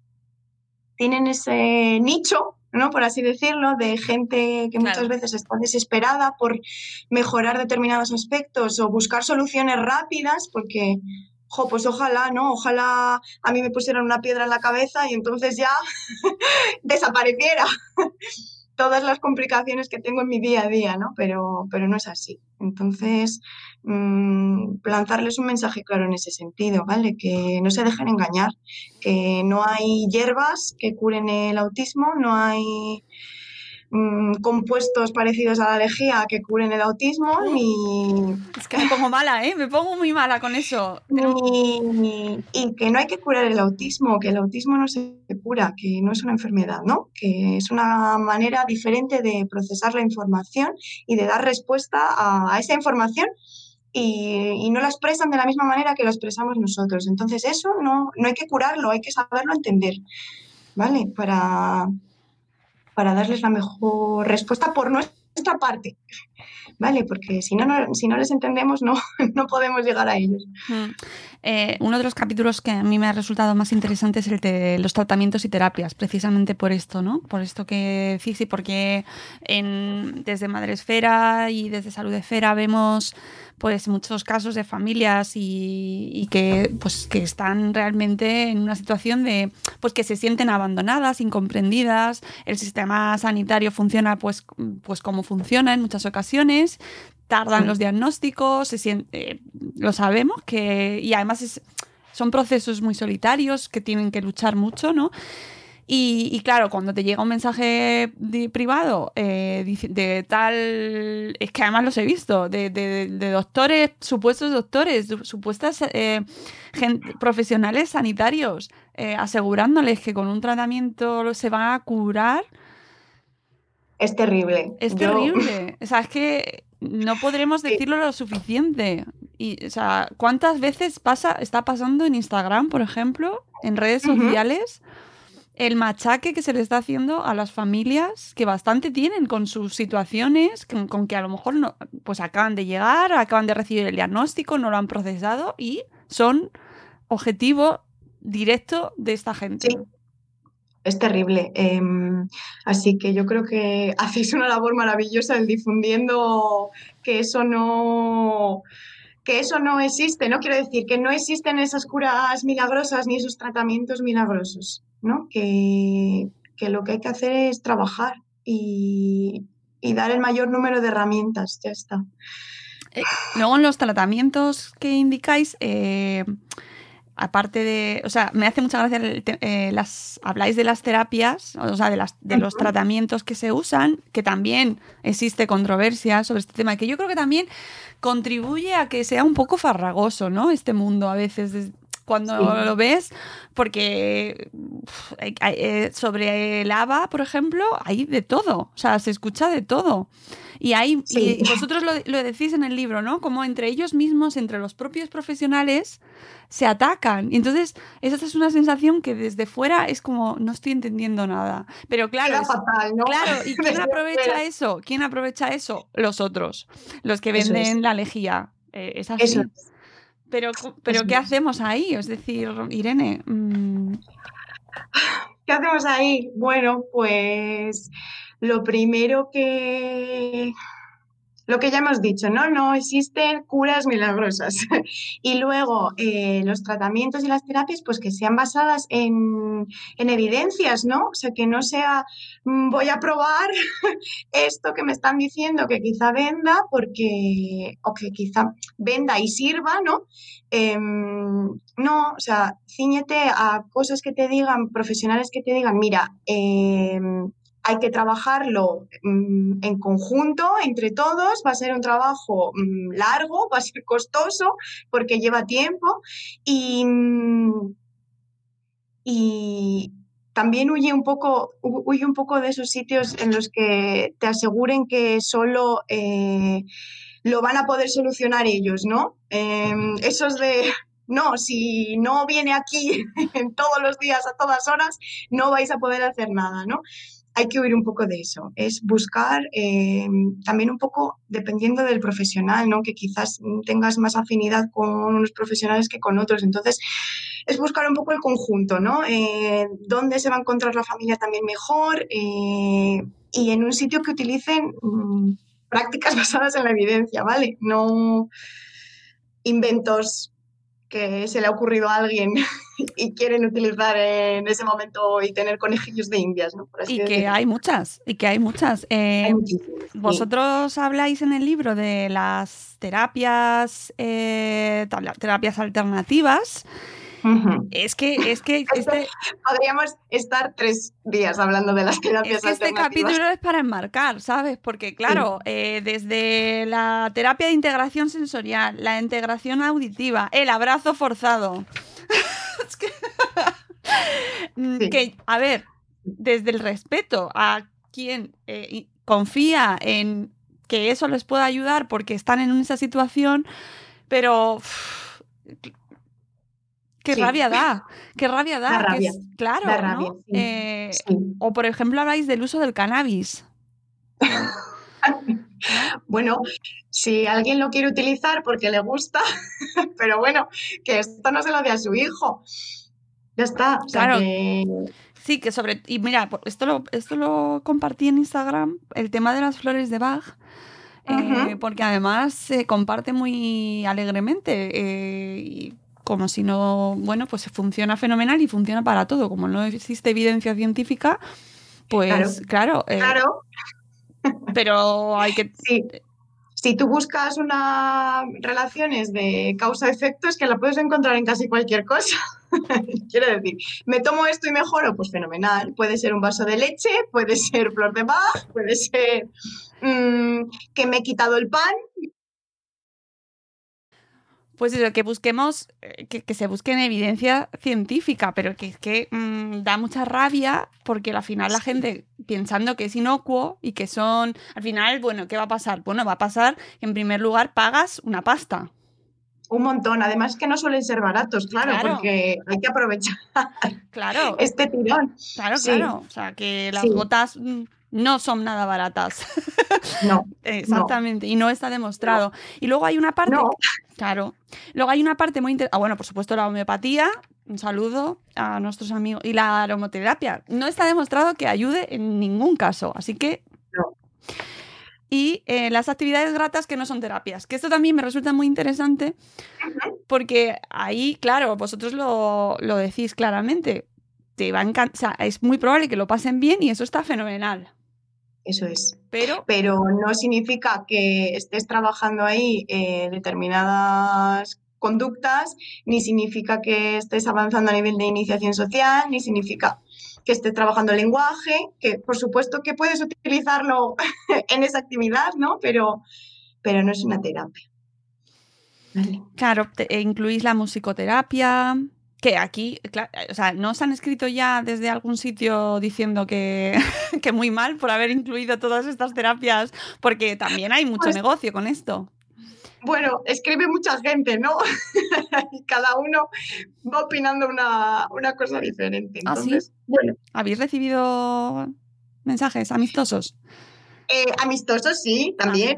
tienen ese nicho, ¿no? Por así decirlo, de gente que muchas claro. veces está desesperada por mejorar determinados aspectos o buscar soluciones rápidas, porque, jo, pues ojalá, ¿no? Ojalá a mí me pusieran una piedra en la cabeza y entonces ya desapareciera todas las complicaciones que tengo en mi día a día, ¿no? Pero, pero no es así. Entonces, mmm, lanzarles un mensaje claro en ese sentido, ¿vale? Que no se dejen engañar, que no hay hierbas que curen el autismo, no hay mmm, compuestos parecidos a la lejía que curen el autismo, uh, ni... Es que me pongo mala, ¿eh? Me pongo muy mala con eso. Ni, ni, y que no hay que curar el autismo, que el autismo no se cura, que no es una enfermedad, ¿no? Que es una manera diferente de procesar la información y de dar respuesta a, a esa información y, y no la expresan de la misma manera que lo expresamos nosotros. Entonces eso no, no hay que curarlo, hay que saberlo entender, ¿vale? Para, para darles la mejor respuesta por nuestra parte. ¿Vale? Porque si no, no, si no les entendemos, no, no podemos llegar a ellos. Mm. Eh, uno de los capítulos que a mí me ha resultado más interesante es el de los tratamientos y terapias, precisamente por esto, ¿no? Por esto que decís y porque en, desde Madresfera y desde Salud Esfera vemos pues muchos casos de familias y, y que pues que están realmente en una situación de pues que se sienten abandonadas, incomprendidas, el sistema sanitario funciona pues, pues como funciona en muchas ocasiones, tardan los diagnósticos, se siente, eh, lo sabemos, que y además es, son procesos muy solitarios que tienen que luchar mucho, ¿no? Y, y claro, cuando te llega un mensaje de, privado eh, de, de tal... Es que además los he visto, de, de, de doctores, supuestos doctores, supuestas eh, gente, profesionales sanitarios, eh, asegurándoles que con un tratamiento se van a curar. Es terrible. Es Yo... terrible. O sea, es que no podremos decirlo lo suficiente. Y, o sea, ¿cuántas veces pasa, está pasando en Instagram, por ejemplo, en redes uh-huh. sociales, el machaque que se le está haciendo a las familias que bastante tienen con sus situaciones, con, con que a lo mejor no, pues acaban de llegar, acaban de recibir el diagnóstico, no lo han procesado y son objetivo directo de esta gente? Sí. Es terrible. Eh, así que yo creo que hacéis una labor maravillosa en difundiendo que eso no, que eso no existe, ¿no? Quiero decir, que no existen esas curas milagrosas ni esos tratamientos milagrosos, ¿no? Que, que lo que hay que hacer es trabajar y, y dar el mayor número de herramientas. Ya está. Eh, luego en los tratamientos que indicáis... Eh... Aparte de, o sea, me hace mucha gracia el, eh, las habláis de las terapias, o sea, de las de los tratamientos que se usan, que también existe controversia sobre este tema, que yo creo que también contribuye a que sea un poco farragoso, ¿no? Este mundo a veces, de, cuando sí. lo ves, porque uf, eh, sobre el ABBA, por ejemplo, hay de todo, o sea, se escucha de todo. Y, hay, sí. y vosotros lo, lo decís en el libro, ¿no? Como entre ellos mismos, entre los propios profesionales, se atacan. Y entonces, esa es una sensación que desde fuera es como, no estoy entendiendo nada. Pero claro, es, fatal, ¿no? Claro, ¿y quién aprovecha eso? ¿Quién aprovecha eso? Los otros, los que venden es. la lejía. Eh, es así. Eso es. Pero, pero eso ¿qué es. hacemos ahí? Es decir, Irene... Mmm... ¿Qué hacemos ahí? Bueno, pues lo primero que... Lo que ya hemos dicho, ¿no? No existen curas milagrosas. Y luego eh, los tratamientos y las terapias, pues que sean basadas en, en evidencias, ¿no? O sea, que no sea, voy a probar esto que me están diciendo que quizá venda, porque, o que quizá venda y sirva, ¿no? Eh, no, o sea, cíñete a cosas que te digan, profesionales que te digan, mira, eh, hay que trabajarlo mmm, en conjunto, entre todos, va a ser un trabajo mmm, largo, va a ser costoso, porque lleva tiempo, y, y también huye un poco, huye un poco de esos sitios en los que te aseguren que solo eh, lo van a poder solucionar ellos, ¿no? Eh, esos de... No, si no viene aquí en todos los días, a todas horas, no vais a poder hacer nada, ¿no? Hay que huir un poco de eso, es buscar eh, también un poco, dependiendo del profesional, ¿no? Que quizás tengas más afinidad con unos profesionales que con otros, entonces es buscar un poco el conjunto, ¿no? Eh, dónde se va a encontrar la familia también mejor eh, y en un sitio que utilicen mmm, prácticas basadas en la evidencia, ¿vale? No inventos que se le ha ocurrido a alguien y quieren utilizar en ese momento y tener conejillos de indias, ¿no? Por así y que decirlo. hay muchas, y que hay muchas. Eh, hay muchísimas, vosotros sí. habláis en el libro de las terapias, eh, terapias alternativas. Uh-huh. Es que, es que este... podríamos estar tres días hablando de las terapias es que este alternativas. capítulo es para enmarcar, ¿sabes? Porque claro, sí. eh, desde la terapia de integración sensorial, la integración auditiva, el abrazo forzado. es que... sí. que, a ver, desde el respeto a quien eh, confía en que eso les pueda ayudar porque están en esa situación, pero... Uff, Qué sí. rabia da, qué rabia da. Da rabia. Que es, claro, da rabia, ¿no? sí. Eh, sí. O, por ejemplo, habláis del uso del cannabis. Bueno, si alguien lo quiere utilizar porque le gusta, pero bueno, que esto no se lo dé a su hijo. Ya está. O sea, claro. Que... Sí, que sobre... Y mira, esto lo, esto lo compartí en Instagram, el tema de las flores de Bach. Uh-huh. eh, porque además se comparte muy alegremente eh, y como si no, bueno, pues funciona fenomenal y funciona para todo. Como no existe evidencia científica, pues claro. Claro. Eh, claro. Pero hay que... Sí. Si tú buscas unas relaciones de causa-efecto, es que la puedes encontrar en casi cualquier cosa. Quiero decir, ¿me tomo esto y mejoro? Pues fenomenal. Puede ser un vaso de leche, puede ser flor de Bach, puede ser mmm, que me he quitado el pan. Pues eso, que busquemos, que, que se busque en evidencia científica, pero que es que mmm, da mucha rabia porque al final la gente pensando que es inocuo y que son, al final, bueno, ¿qué va a pasar? Bueno, va a pasar que en primer lugar pagas una pasta. Un montón, además que no suelen ser baratos, claro, claro. porque hay que aprovechar claro. este tirón. Claro, sí. claro, o sea, que las sí. gotas... Mmm, no son nada baratas. No. Exactamente. No. Y no está demostrado. No. Y luego hay una parte... No. Claro. Luego hay una parte muy interesante... Ah, bueno, por supuesto, la homeopatía. Un saludo a nuestros amigos. Y la aromaterapia. No está demostrado que ayude en ningún caso. Así que... No. Y eh, las actividades gratas que no son terapias. Que esto también me resulta muy interesante. Uh-huh. Porque ahí, claro, vosotros lo, lo decís claramente. Te va a encantar. O sea, es muy probable que lo pasen bien y eso está fenomenal. Eso es. Pero, Pero no significa que estés trabajando ahí eh, determinadas conductas, ni significa que estés avanzando a nivel de iniciación social, ni significa que estés trabajando el lenguaje, que por supuesto que puedes utilizarlo en esa actividad, ¿no? Pero, pero no es una terapia. Vale. Claro, te, incluís la musicoterapia. Que aquí, claro, o sea, ¿no os han escrito ya desde algún sitio diciendo que, que muy mal por haber incluido todas estas terapias? Porque también hay mucho Pues, negocio con esto. Bueno, escribe mucha gente, ¿no? Y cada uno va opinando una, una cosa diferente. ¿Ah, sí? Entonces, bueno, ¿Habéis recibido mensajes amistosos? eh, amistosos sí, también.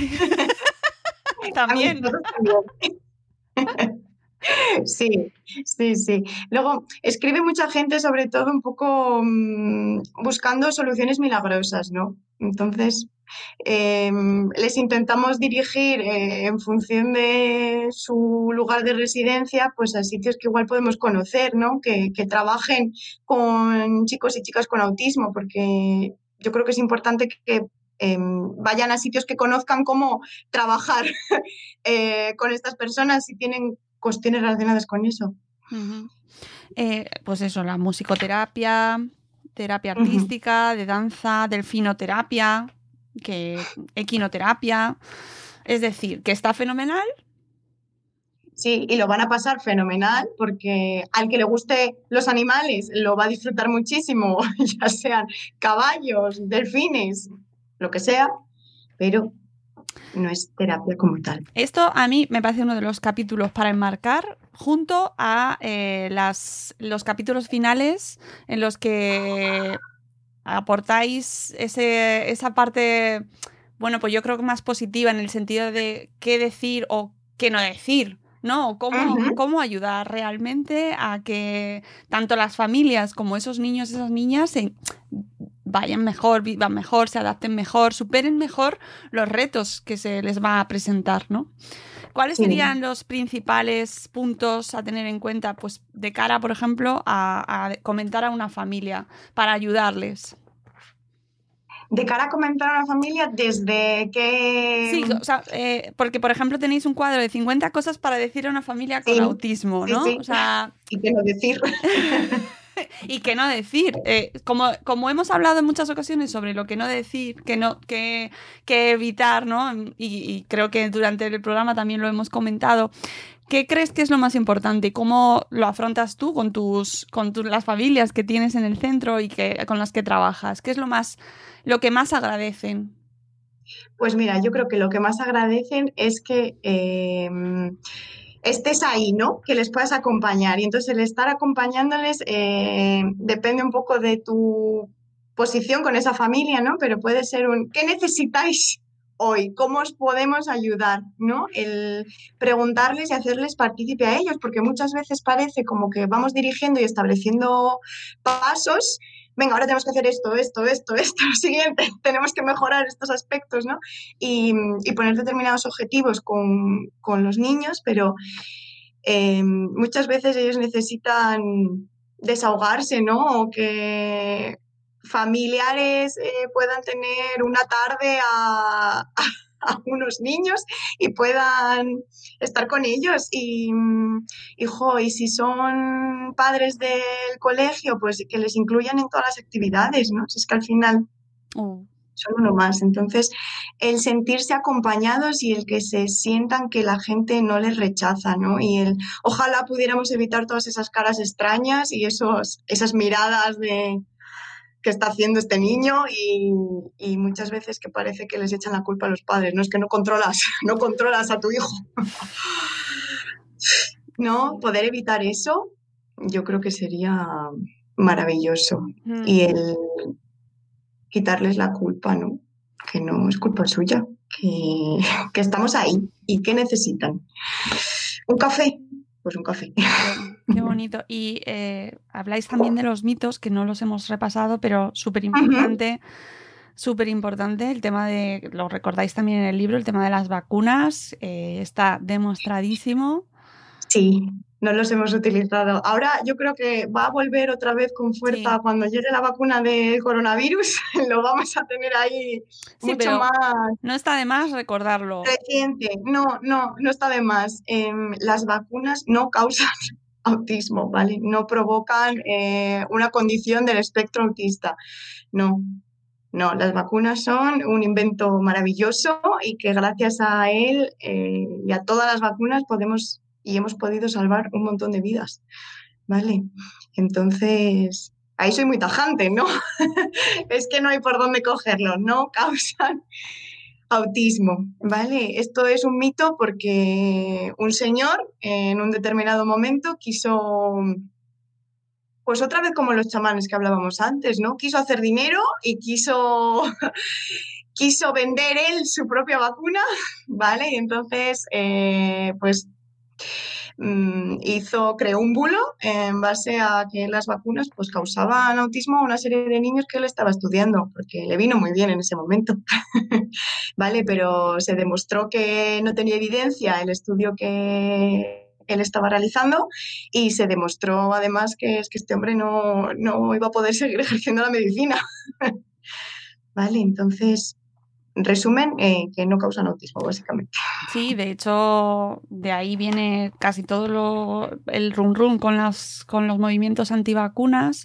También. Amistosos también. Sí, sí, sí. Luego, escribe mucha gente, sobre todo un poco mm, buscando soluciones milagrosas, ¿no? Entonces, eh, les intentamos dirigir eh, en función de su lugar de residencia, pues a sitios que igual podemos conocer, ¿no? Que, que trabajen con chicos y chicas con autismo, porque yo creo que es importante que eh, vayan a sitios que conozcan cómo trabajar eh, con estas personas si tienen cuestiones relacionadas con eso. Uh-huh. Eh, pues eso, la musicoterapia, terapia Ujú. artística, de danza, delfinoterapia, que equinoterapia. Es decir, que está fenomenal. Sí, y lo van a pasar fenomenal porque al que le guste los animales lo va a disfrutar muchísimo, ya sean caballos, delfines, lo que sea, pero no es terapia como tal. Esto a mí me parece uno de los capítulos para enmarcar junto a eh, las, los capítulos finales en los que aportáis ese, esa parte, bueno, pues yo creo que más positiva en el sentido de qué decir o qué no decir, ¿no? O cómo, Ujú. cómo ayudar realmente a que tanto las familias como esos niños y esas niñas se vayan mejor, vivan mejor, se adapten mejor, superen mejor los retos que se les va a presentar, ¿no? ¿Cuáles Sí. serían los principales puntos a tener en cuenta, pues, de cara, por ejemplo, a, a comentar a una familia para ayudarles? De cara a comentar a una familia, desde que... Sí, o sea, eh, porque, por ejemplo, tenéis un cuadro de cincuenta cosas para decir a una familia con Sí, autismo, sí, ¿no? sí. O sea, Y qué no decir. y qué no decir. Eh, como, como hemos hablado en muchas ocasiones sobre lo que no decir, que no, que, que evitar, ¿no? Y, y creo que durante el programa también lo hemos comentado. ¿Qué crees que es lo más importante? ¿Cómo lo afrontas tú con tus, con tus, las familias que tienes en el centro y que, con las que trabajas? ¿Qué es lo más, lo que más agradecen? Pues mira, yo creo que lo que más agradecen es que eh, estés ahí, ¿no? Que les puedas acompañar. Y entonces el estar acompañándoles eh, depende un poco de tu posición con esa familia, ¿no? Pero puede ser un, ¿qué necesitáis hoy? ¿Cómo os podemos ayudar? ¿No? El preguntarles y hacerles partícipe a ellos, porque muchas veces parece como que vamos dirigiendo y estableciendo pasos. Venga, ahora tenemos que hacer esto, esto, esto, esto, lo siguiente, tenemos que mejorar estos aspectos, ¿no? Y, y poner determinados objetivos con, con los niños, pero eh, muchas veces ellos necesitan desahogarse, ¿no? O que familiares eh, puedan tener una tarde a, a, a unos niños y puedan estar con ellos y, hijo, y si son padres del colegio, pues que les incluyan en todas las actividades, ¿no? Si es que al final Oh. son uno más. Entonces, el sentirse acompañados y el que se sientan que la gente no les rechaza, ¿no? Y el, ojalá pudiéramos evitar todas esas caras extrañas y esos, esas miradas de qué está haciendo este niño y, y muchas veces que parece que les echan la culpa a los padres. No es que no controlas, no controlas a tu hijo. No, poder evitar eso, yo creo que sería maravilloso. Mm. Y el quitarles la culpa, ¿no? Que no es culpa suya, que, que estamos ahí y que necesitan. ¿Un café? Pues un café. Qué, qué bonito. Y eh, habláis también de los mitos, que no los hemos repasado, pero súper importante, súper importante el tema de, lo recordáis también en el libro, el tema de las vacunas, eh, está demostradísimo. Sí, no los hemos utilizado. Ahora yo creo que va a volver otra vez con fuerza Sí. cuando llegue la vacuna del coronavirus. Lo vamos a tener ahí Sí, mucho pero más no está de más recordarlo. reciente. No, no, no está de más. Eh, las vacunas no causan autismo, ¿vale? No provocan eh, una condición del espectro autista. No, no, las vacunas son un invento maravilloso y que gracias a él eh, y a todas las vacunas podemos y hemos podido salvar un montón de vidas. ¿vale? Entonces, ahí soy muy tajante, ¿no? Es que no hay por dónde cogerlo, no causan autismo, ¿vale? Esto es un mito porque un señor en un determinado momento quiso, pues otra vez como los chamanes que hablábamos antes, ¿no? Quiso hacer dinero y quiso, quiso vender él su propia vacuna, ¿vale? Y entonces, eh, pues hizo, creó un bulo en base a que las vacunas pues causaban autismo a una serie de niños que él estaba estudiando, porque le vino muy bien en ese momento, ¿vale? Pero se demostró que no tenía evidencia el estudio que él estaba realizando y se demostró además que es que este hombre no, no iba a poder seguir ejerciendo la medicina, ¿vale? Entonces, en resumen, eh, que no causan autismo, básicamente. Sí, de hecho, de ahí viene casi todo lo, el run run con, las, con los movimientos antivacunas.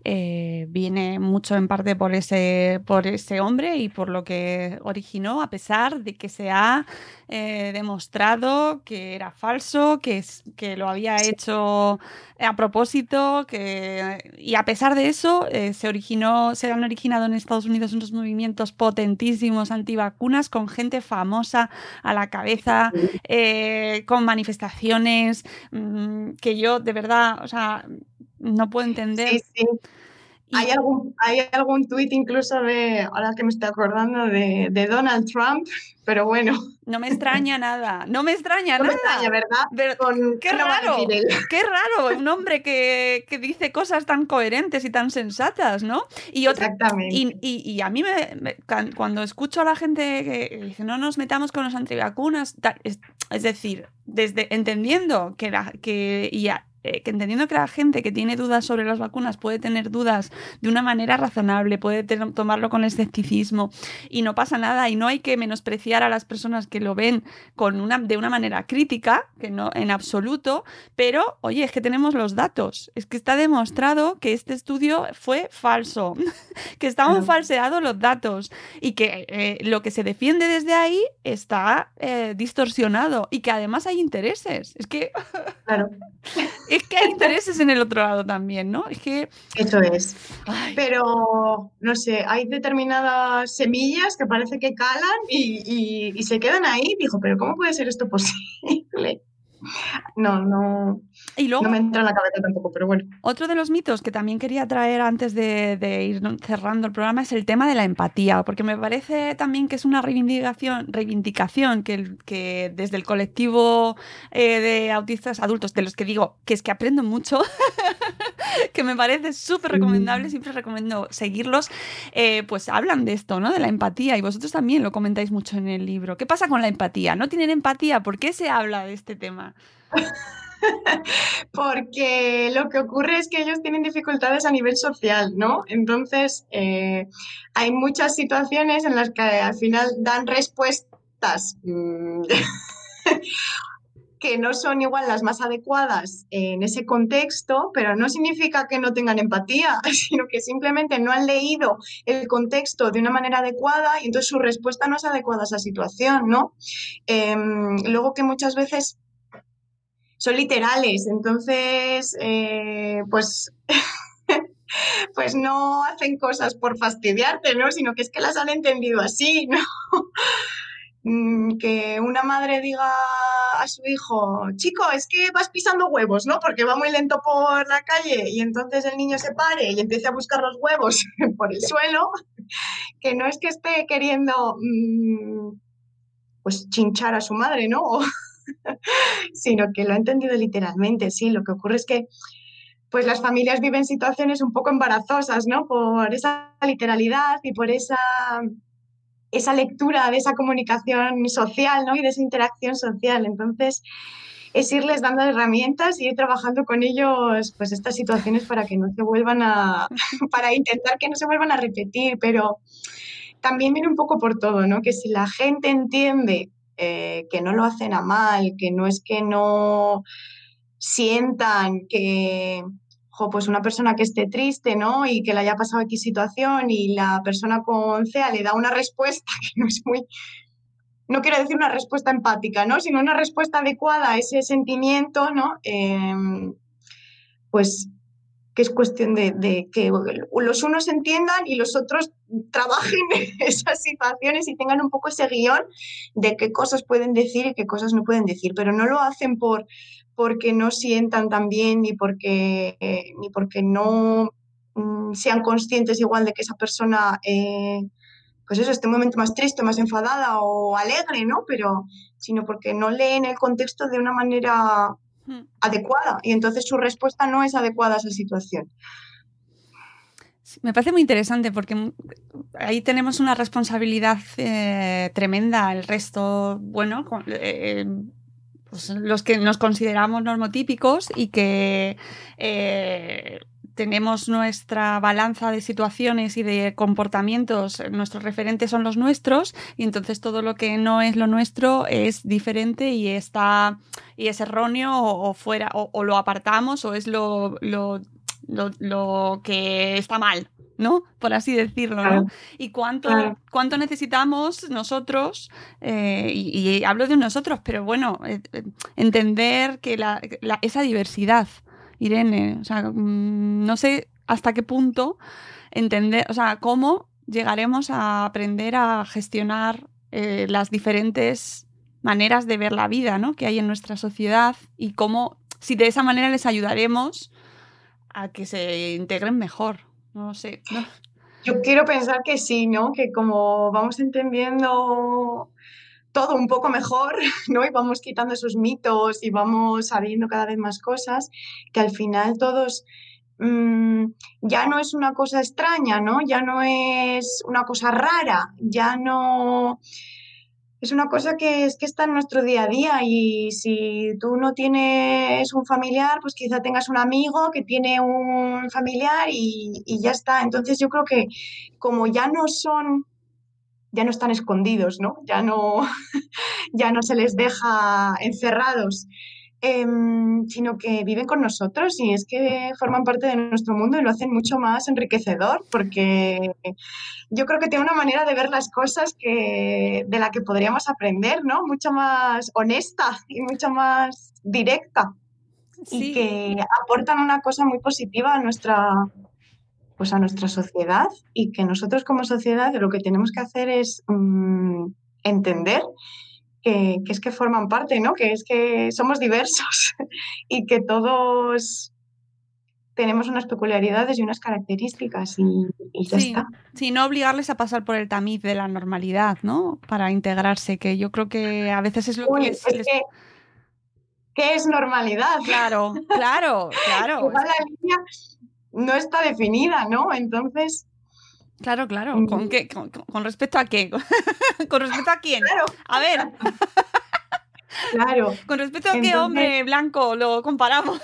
Eh, viene mucho en parte por ese, por ese hombre y por lo que originó, a pesar de que se ha eh, demostrado que era falso, que, que lo había hecho a propósito, que, y a pesar de eso eh, se originó, se han originado en Estados Unidos unos movimientos potentísimos antivacunas con gente famosa a la cabeza, eh, con manifestaciones mmm, que yo de verdad, o sea, no puedo entender. Sí, sí. Y... Hay algún, hay algún tuit incluso de, ahora que me estoy acordando, de, de Donald Trump, pero bueno. No me extraña nada, no me extraña no nada. No me extraña, ¿verdad? Pero, Con, qué raro, qué raro, un hombre que, que dice cosas tan coherentes y tan sensatas, ¿no? Y otra, Exactamente. Y, y, y a mí, me, me, cuando escucho a la gente que dice no nos metamos con los antivacunas, es, es decir, desde entendiendo que, la, que y a, Eh, que entendiendo que la gente que tiene dudas sobre las vacunas puede tener dudas de una manera razonable, puede ter- tomarlo con escepticismo y no pasa nada y no hay que menospreciar a las personas que lo ven con una, de una manera crítica, que no en absoluto, pero oye, es que tenemos los datos, es que está demostrado que este estudio fue falso, que estaban claro. falseados los datos y que eh, lo que se defiende desde ahí está eh, distorsionado y que además hay intereses, es que... Claro. Es que hay intereses en el otro lado también, ¿no? Es que... Eso es. Ay. Pero, no sé, hay determinadas semillas que parece que calan y, y, y se quedan ahí. Dijo, pero ¿cómo puede ser esto posible? No, no, y luego, no me entra en la cabeza tampoco, pero bueno. Otro de los mitos que también quería traer antes de, de ir cerrando el programa es el tema de la empatía, porque me parece también que es una reivindicación, reivindicación que, que desde el colectivo eh, de autistas adultos, de los que digo que es que aprendo mucho, que me parece súper recomendable, siempre recomiendo seguirlos, eh, pues hablan de esto, ¿no? De la empatía, y vosotros también lo comentáis mucho en el libro. ¿Qué pasa con la empatía? ¿No tienen empatía? ¿Por qué se habla de este tema? Porque lo que ocurre es que ellos tienen dificultades a nivel social, ¿no? Entonces, eh, hay muchas situaciones en las que al final dan respuestas mmm, que no son igual las más adecuadas en ese contexto, pero no significa que no tengan empatía, sino que simplemente no han leído el contexto de una manera adecuada y entonces su respuesta no es adecuada a esa situación, ¿no? Eh, luego que muchas veces son literales, entonces, eh, pues, pues no hacen cosas por fastidiarte, ¿no? Sino que es que las han entendido así, ¿no? Que una madre diga a su hijo, chico, es que vas pisando huevos, ¿no? Porque va muy lento por la calle y entonces el niño se pare y empiece a buscar los huevos por el suelo, que no es que esté queriendo, mmm, pues, chinchar a su madre, ¿no? Sino que lo ha entendido literalmente, sí. Lo que ocurre es que pues las familias viven situaciones un poco embarazosas, ¿no? Por esa literalidad y por esa, esa lectura de esa comunicación social, ¿no? Y de esa interacción social. Entonces, es irles dando herramientas y ir trabajando con ellos pues estas situaciones para que no se vuelvan a... para intentar que no se vuelvan a repetir, pero también viene un poco por todo, ¿no? Que si la gente entiende Eh, que no lo hacen a mal, que no es que no sientan que, jo, pues una persona que esté triste, ¿no? Y que le haya pasado X situación y la persona con C E A le da una respuesta que no es muy, no quiero decir una respuesta empática, ¿no? Sino una respuesta adecuada a ese sentimiento, ¿no? Eh, pues que es cuestión de, de que los unos entiendan y los otros trabajen en esas situaciones y tengan un poco ese guión de qué cosas pueden decir y qué cosas no pueden decir, pero no lo hacen por porque no sientan tan bien ni porque, eh, ni porque no mm, sean conscientes igual de que esa persona eh, pues eso, esté un momento más triste, más enfadada o alegre, ¿no? Pero sino porque no leen el contexto de una manera Hmm. adecuada y entonces su respuesta no es adecuada a esa situación. Sí, me parece muy interesante porque ahí tenemos una responsabilidad eh, tremenda. El resto, bueno, con, eh, pues los que nos consideramos normotípicos y que eh, tenemos nuestra balanza de situaciones y de comportamientos, nuestros referentes son los nuestros y entonces todo lo que no es lo nuestro es diferente y está y es erróneo o, o fuera o, o lo apartamos o es lo, lo, lo, lo que está mal, ¿no? Por así decirlo, Claro. ¿no? Y cuánto, Claro. cuánto necesitamos nosotros, eh, y, y hablo de nosotros, pero bueno, eh, eh, entender que la, la, esa diversidad, Irene, o sea, mmm, no sé hasta qué punto entender, o sea, cómo llegaremos a aprender a gestionar eh, las diferentes maneras de ver la vida, ¿no? Que hay en nuestra sociedad y cómo, si de esa manera les ayudaremos a que se integren mejor. No sé. No. Yo quiero pensar que sí, ¿no? Que como vamos entendiendo todo un poco mejor, ¿no? Y vamos quitando esos mitos y vamos sabiendo cada vez más cosas, que al final todos mmm, ya no es una cosa extraña, ¿no? Ya no es una cosa rara, ya no... Es una cosa que es que está en nuestro día a día y si tú no tienes un familiar, pues quizá tengas un amigo que tiene un familiar y, y ya está. Entonces yo creo que como ya no son, ya no están escondidos, ¿no? Ya no, ya no se les deja encerrados, eh, sino que viven con nosotros y es que forman parte de nuestro mundo y lo hacen mucho más enriquecedor porque yo creo que tiene una manera de ver las cosas que, de la que podríamos aprender, ¿no? Mucho más honesta y mucho más directa. Sí. Y que aportan una cosa muy positiva a nuestra, pues a nuestra sociedad y que nosotros como sociedad lo que tenemos que hacer es mmm, entender que, que es que forman parte, ¿no? Que es que somos diversos y que todos tenemos unas peculiaridades y unas características y, y ya Sí, está. sí, no obligarles a pasar por el tamiz de la normalidad, ¿no? Para integrarse, que yo creo que a veces es lo Uy, que les... es les... que, ¿qué es normalidad? Claro, claro, claro. Igual la línea no está definida, ¿no? Entonces... Claro, claro. ¿Con qué? ¿Con, con respecto a qué? ¿Con respecto a quién? Claro. A ver. Claro. ¿Con respecto a Entonces... qué hombre blanco lo comparamos?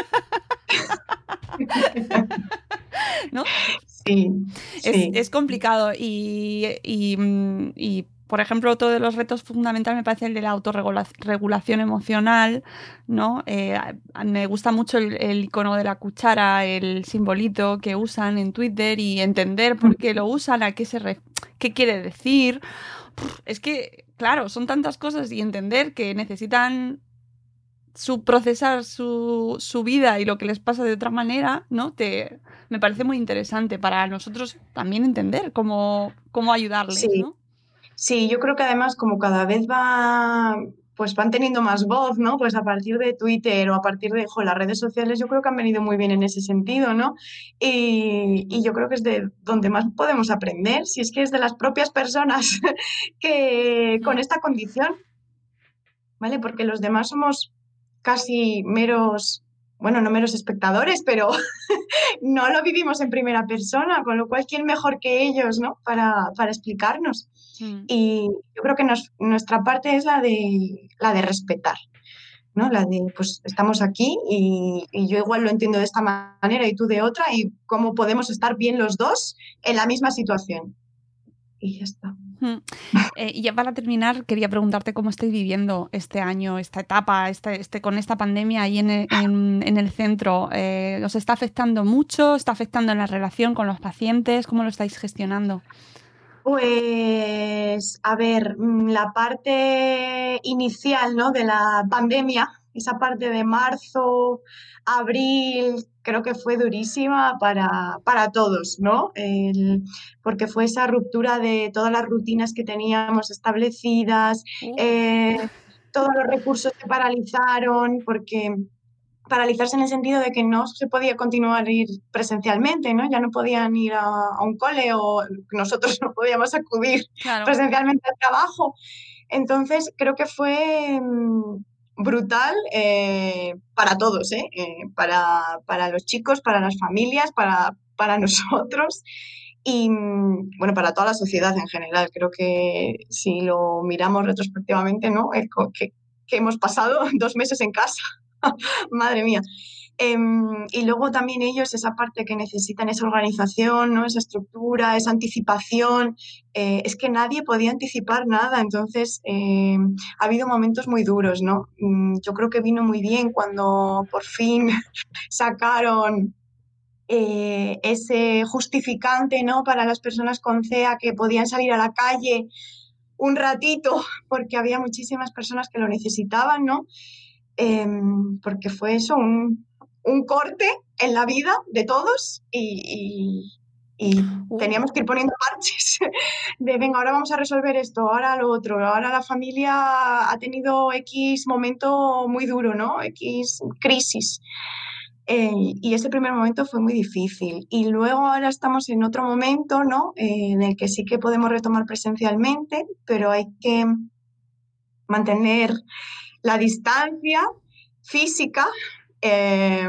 ¿No? Sí, es, sí. es complicado y, y, y, por ejemplo, otro de los retos fundamentales me parece el de la autorregulación emocional, ¿no? Eh, me gusta mucho el, el icono de la cuchara, el simbolito que usan en Twitter y entender por qué lo usan, a qué se re- qué quiere decir. Es que, claro, son tantas cosas y entender que necesitan su procesar su, su vida y lo que les pasa de otra manera, ¿no? Te, me parece muy interesante para nosotros también entender cómo, cómo ayudarles, sí. ¿no? Sí, yo creo que además como cada vez va, pues van teniendo más voz, ¿no? Pues a partir de Twitter o a partir de jo, las redes sociales yo creo que han venido muy bien en ese sentido, ¿no? Y, y yo creo que es de donde más podemos aprender, si es que es de las propias personas que con esta condición, ¿vale? Porque los demás somos casi meros, bueno, no meros espectadores, pero no lo vivimos en primera persona, con lo cual, ¿quién mejor que ellos, ¿no? Para, para explicarnos. Mm. Y yo creo que nos, nuestra parte es la de, la de respetar, ¿no? La de, pues, estamos aquí y, y yo igual lo entiendo de esta manera y tú de otra y cómo podemos estar bien los dos en la misma situación. Y ya está. Hmm. Eh, y ya para terminar, quería preguntarte cómo estáis viviendo este año, esta etapa, este, este, con esta pandemia ahí en el, en, en el centro. Eh, ¿Os está afectando mucho? ¿Está afectando en la relación con los pacientes? ¿Cómo lo estáis gestionando? Pues, a ver, la parte inicial, ¿no? de la pandemia, esa parte de marzo, abril, creo que fue durísima para, para todos, ¿no? El, porque fue esa ruptura de todas las rutinas que teníamos establecidas, Uh. eh, todos los recursos se paralizaron, porque paralizarse en el sentido de que no se podía continuar ir presencialmente, ¿no? Ya no podían ir a, a un cole o nosotros no podíamos acudir Claro. presencialmente al trabajo. Entonces, creo que fue mmm, brutal eh, para todos, ¿eh? Eh, para, para los chicos, para las familias, para, para nosotros y, bueno, para toda la sociedad en general. Creo que si lo miramos retrospectivamente, ¿no? El, que, que hemos pasado dos meses en casa. Madre mía. Eh, y luego también ellos, esa parte que necesitan, esa organización, ¿no? Esa estructura, esa anticipación. Eh, es que nadie podía anticipar nada, entonces eh, ha habido momentos muy duros, ¿no? Yo creo que vino muy bien cuando por fin sacaron eh, ese justificante, ¿no? Para las personas con C E A que podían salir a la calle un ratito, porque había muchísimas personas que lo necesitaban, ¿no? Eh, porque fue eso, un, un corte en la vida de todos y, y, y uh. teníamos que ir poniendo parches de venga, ahora vamos a resolver esto, ahora lo otro, ahora la familia ha tenido X momento muy duro, ¿no? X crisis. Eh, y ese primer momento fue muy difícil. Y luego ahora estamos en otro momento, ¿no? Eh, en el que sí que podemos retomar presencialmente, pero hay que mantener la distancia física eh,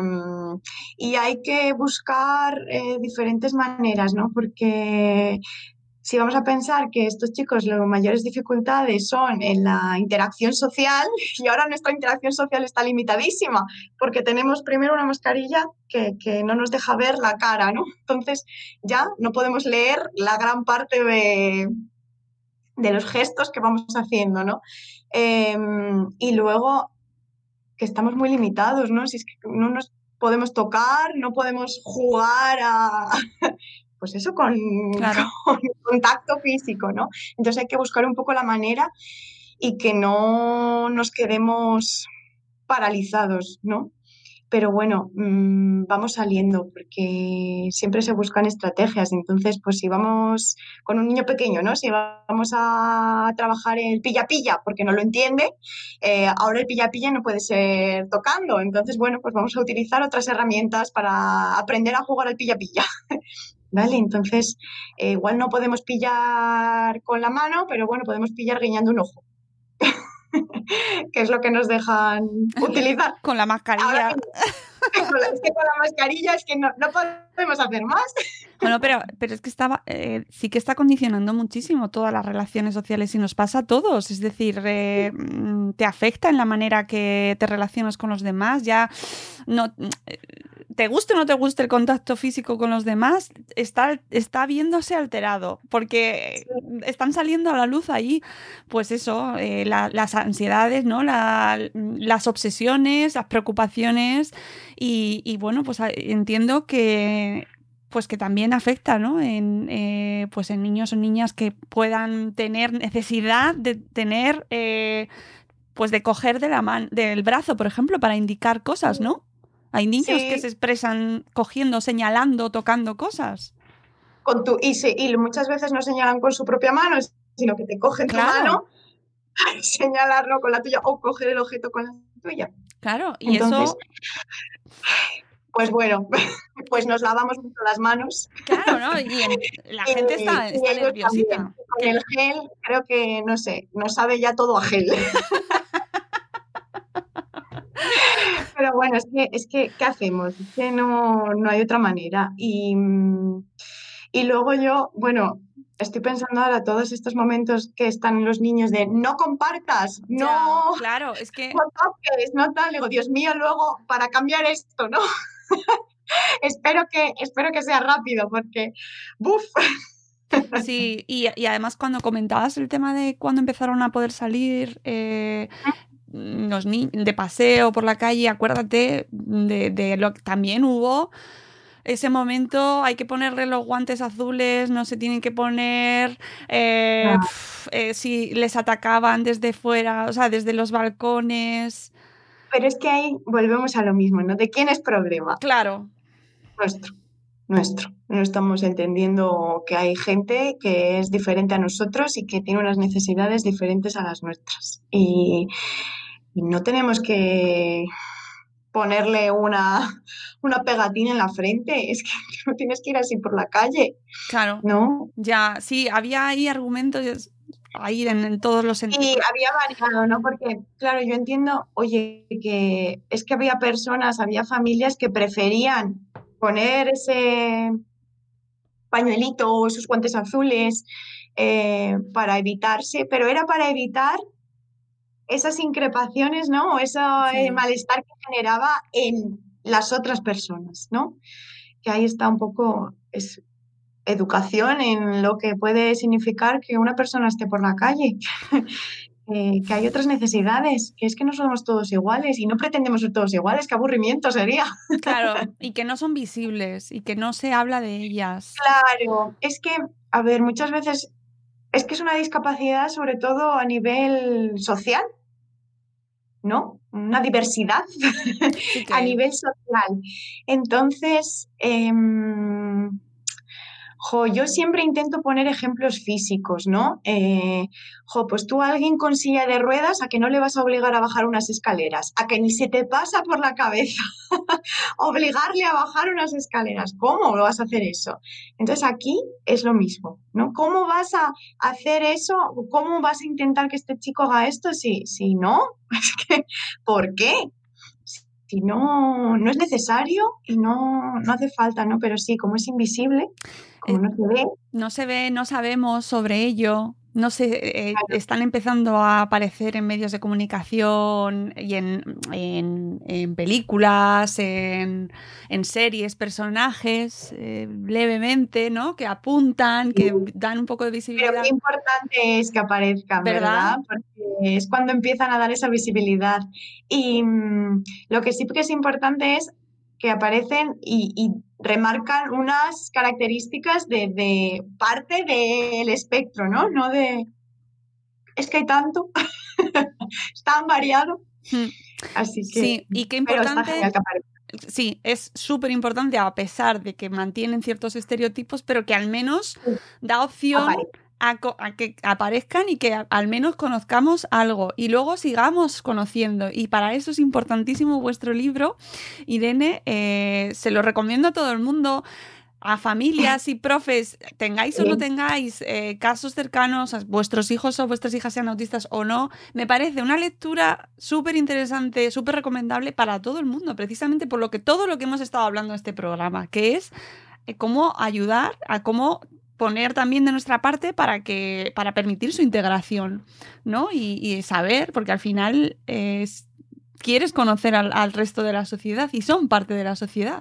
y hay que buscar eh, diferentes maneras, ¿no? Porque si vamos a pensar que estos chicos las mayores dificultades son en la interacción social y ahora nuestra interacción social está limitadísima porque tenemos primero una mascarilla que, que no nos deja ver la cara, ¿no? Entonces ya no podemos leer la gran parte de, de los gestos que vamos haciendo, ¿no? Eh, y luego que estamos muy limitados, ¿no? Si es que no nos podemos tocar, no podemos jugar a... pues eso, con, claro. con contacto físico, ¿no? Entonces hay que buscar un poco la manera y que no nos quedemos paralizados, ¿no? Pero bueno, mmm, vamos saliendo porque siempre se buscan estrategias. Entonces, pues si vamos con un niño pequeño, ¿no? Si vamos a trabajar el pilla-pilla porque no lo entiende, eh, ahora el pilla-pilla no puede ser tocando. Entonces, bueno, pues vamos a utilizar otras herramientas para aprender a jugar al pilla-pilla. ¿Vale? Entonces, eh, igual no podemos pillar con la mano, pero bueno, podemos pillar guiñando un ojo. Que es lo que nos dejan utilizar. Con la mascarilla. Ahora, es que con la mascarilla es que no, no podemos hacer más. Bueno, pero, pero es que estaba, eh, sí que está condicionando muchísimo todas las relaciones sociales y nos pasa a todos. Es decir, eh, te afecta en la manera que te relacionas con los demás. Ya no... te guste o no te guste el contacto físico con los demás, está, está viéndose alterado, porque sí. Están saliendo a la luz ahí, pues eso, eh, la, las ansiedades, ¿no? La, las obsesiones, las preocupaciones, y, y bueno, pues entiendo que pues que también afecta, ¿no? En, eh, pues en niños o niñas que puedan tener necesidad de tener, eh, pues de coger de la man- del brazo, por ejemplo, para indicar cosas, ¿no? Hay niños sí. que se expresan cogiendo, señalando, tocando cosas. Con tu, y, se, y muchas veces no señalan con su propia mano, sino que te cogen claro. tu mano, señalarlo con la tuya o coger el objeto con la tuya. Claro, y entonces, eso... Pues bueno, pues nos lavamos mucho las manos. Claro, ¿no? Y en, la gente y, está, está nerviosita. También. Con el gel, creo que, no sé, nos sabe ya todo a gel. Pero bueno, es que, es que, ¿qué hacemos? Es que no, no hay otra manera. Y, y luego yo, bueno, estoy pensando ahora todos estos momentos que están los niños de no compartas, no... Ya, claro, es que... No toques, no tal. Digo, Dios mío, luego, para cambiar esto, ¿no? espero, que, espero que sea rápido, porque... ¡Buf! Sí, y, y además cuando comentabas el tema de cuando empezaron a poder salir... Eh, los ni- de paseo por la calle, acuérdate de, de lo que también hubo ese momento, hay que ponerle los guantes azules, no se tienen que poner eh, ah. pf, eh, si les atacaban desde fuera, o sea, desde los balcones, Pero es que ahí volvemos a lo mismo, ¿no? ¿De quién es problema? Claro. Nuestro, nuestro. No estamos entendiendo que hay gente que es diferente a nosotros y que tiene unas necesidades diferentes a las nuestras. Y, y no tenemos que ponerle una, una pegatina en la frente. Es que no tienes que ir así por la calle. Claro. ¿No? Ya, sí, había ahí argumentos ahí en, en todos los sentidos. Y había variado, ¿no? Porque, claro, yo entiendo, oye, que es que había personas, había familias que preferían poner ese pañuelito o esos guantes azules eh, para evitarse, pero era para evitar esas increpaciones, ¿no? O ese Sí. eh, malestar que generaba en las otras personas, ¿no? Que ahí está un poco es educación en lo que puede significar que una persona esté por la calle. Eh, que hay otras necesidades, que es que no somos todos iguales y no pretendemos ser todos iguales, qué aburrimiento sería. Claro, y que no son visibles y que no se habla de ellas. Claro, es que, a ver, muchas veces es que es una discapacidad sobre todo a nivel social, ¿no? Una diversidad Sí que- a nivel social. Entonces, em, jo, yo siempre intento poner ejemplos físicos, ¿no? Eh, jo, pues tú a alguien con silla de ruedas, ¿a que no le vas a obligar a bajar unas escaleras? ¿A que ni se te pasa por la cabeza obligarle a bajar unas escaleras? ¿Cómo lo vas a hacer eso? Entonces aquí es lo mismo, ¿no? ¿Cómo vas a hacer eso? ¿Cómo vas a intentar que este chico haga esto si, si no? Es que, ¿por qué? Si no, no es necesario y no, no hace falta, ¿no? Pero sí, como es invisible, como Eh, no se ve, No se ve, no sabemos sobre ello. No se, eh, Claro. están empezando a aparecer en medios de comunicación y en, en, en películas, en, en series, personajes, eh, levemente, ¿no? Que apuntan, que dan un poco de pero visibilidad. qué importante es que aparezcan, ¿verdad? ¿Verdad? Porque es cuando empiezan a dar esa visibilidad. Y mm, lo que sí que es importante es que aparecen y, y remarcan unas características de, de parte del espectro, ¿no? No de... Es que hay tanto, es tan variado, Hmm. así que... Sí, y qué Pero está importante. genial que aparezca. Sí, es súper importante a pesar de que mantienen ciertos estereotipos, pero que al menos da opción Aparece. a, co- a que aparezcan y que a- al menos conozcamos algo y luego sigamos conociendo. Y para eso es importantísimo vuestro libro, Irene. Eh, se lo recomiendo a todo el mundo. A familias y profes, tengáis o no tengáis eh, casos cercanos, a vuestros hijos o vuestras hijas sean autistas o no, me parece una lectura súper interesante, súper recomendable para todo el mundo, precisamente por lo que todo lo que hemos estado hablando en este programa, que es eh, cómo ayudar a cómo poner también de nuestra parte para que para permitir su integración, ¿no? Y, y saber, porque al final eh, es- quieres conocer al, al resto de la sociedad y son parte de la sociedad.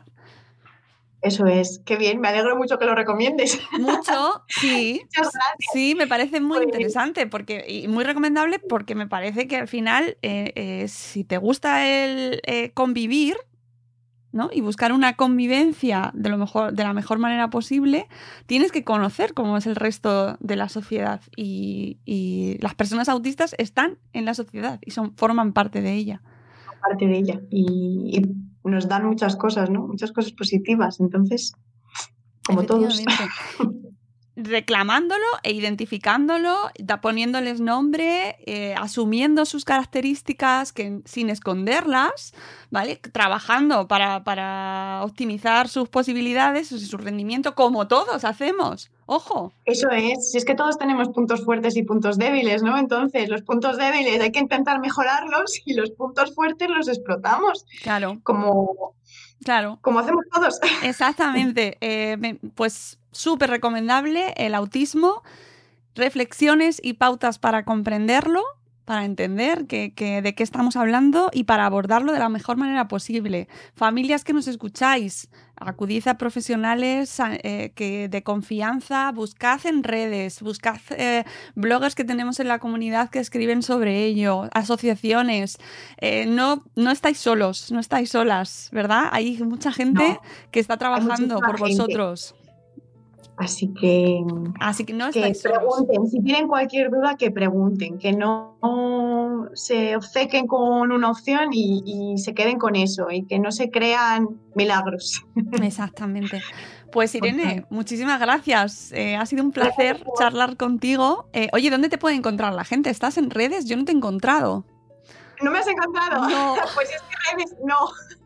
Eso es, qué bien, me alegro mucho que lo recomiendes. Mucho, sí. Muchas gracias. Sí, me parece muy Pues- interesante porque, y muy recomendable porque me parece que al final, eh, eh, si te gusta el eh, convivir, ¿no? Y buscar una convivencia de lo mejor, de la mejor manera posible, tienes que conocer cómo es el resto de la sociedad. Y, y las personas autistas están en la sociedad y son, forman parte de ella. Parte de ella y, y nos dan muchas cosas, ¿no? Muchas cosas positivas, entonces, como todos. Efectivamente. Reclamándolo e identificándolo, da- poniéndoles nombre, eh, asumiendo sus características que, sin esconderlas, ¿vale? Trabajando para, para optimizar sus posibilidades y su rendimiento, como todos hacemos. ¡Ojo! Eso es, si es que todos tenemos puntos fuertes y puntos débiles, ¿no? Entonces, los puntos débiles hay que intentar mejorarlos y los puntos fuertes los explotamos, Claro, como, claro. como hacemos todos. Exactamente. Eh, me- pues súper recomendable el autismo, reflexiones y pautas para comprenderlo, para entender que, que de qué estamos hablando y para abordarlo de la mejor manera posible. Familias que nos escucháis, acudid a profesionales eh, que de confianza, buscad en redes, buscad eh, bloggers que tenemos en la comunidad que escriben sobre ello, asociaciones. Eh, no, no estáis solos, no estáis solas, ¿verdad? Hay mucha gente No, que está trabajando muchísima por gente. vosotros. Así que, Así que no que estáis solos. pregunten, si tienen cualquier duda, que pregunten, que no, no se obcequen con una opción y, y se queden con eso y que no se crean milagros. Exactamente. Pues Irene, muchísimas gracias. Eh, ha sido un placer charlar contigo. Eh, oye, ¿dónde te puede encontrar la gente? ¿Estás en redes? Yo no te he encontrado. ¿No me has encontrado? No. Pues es que redes, no.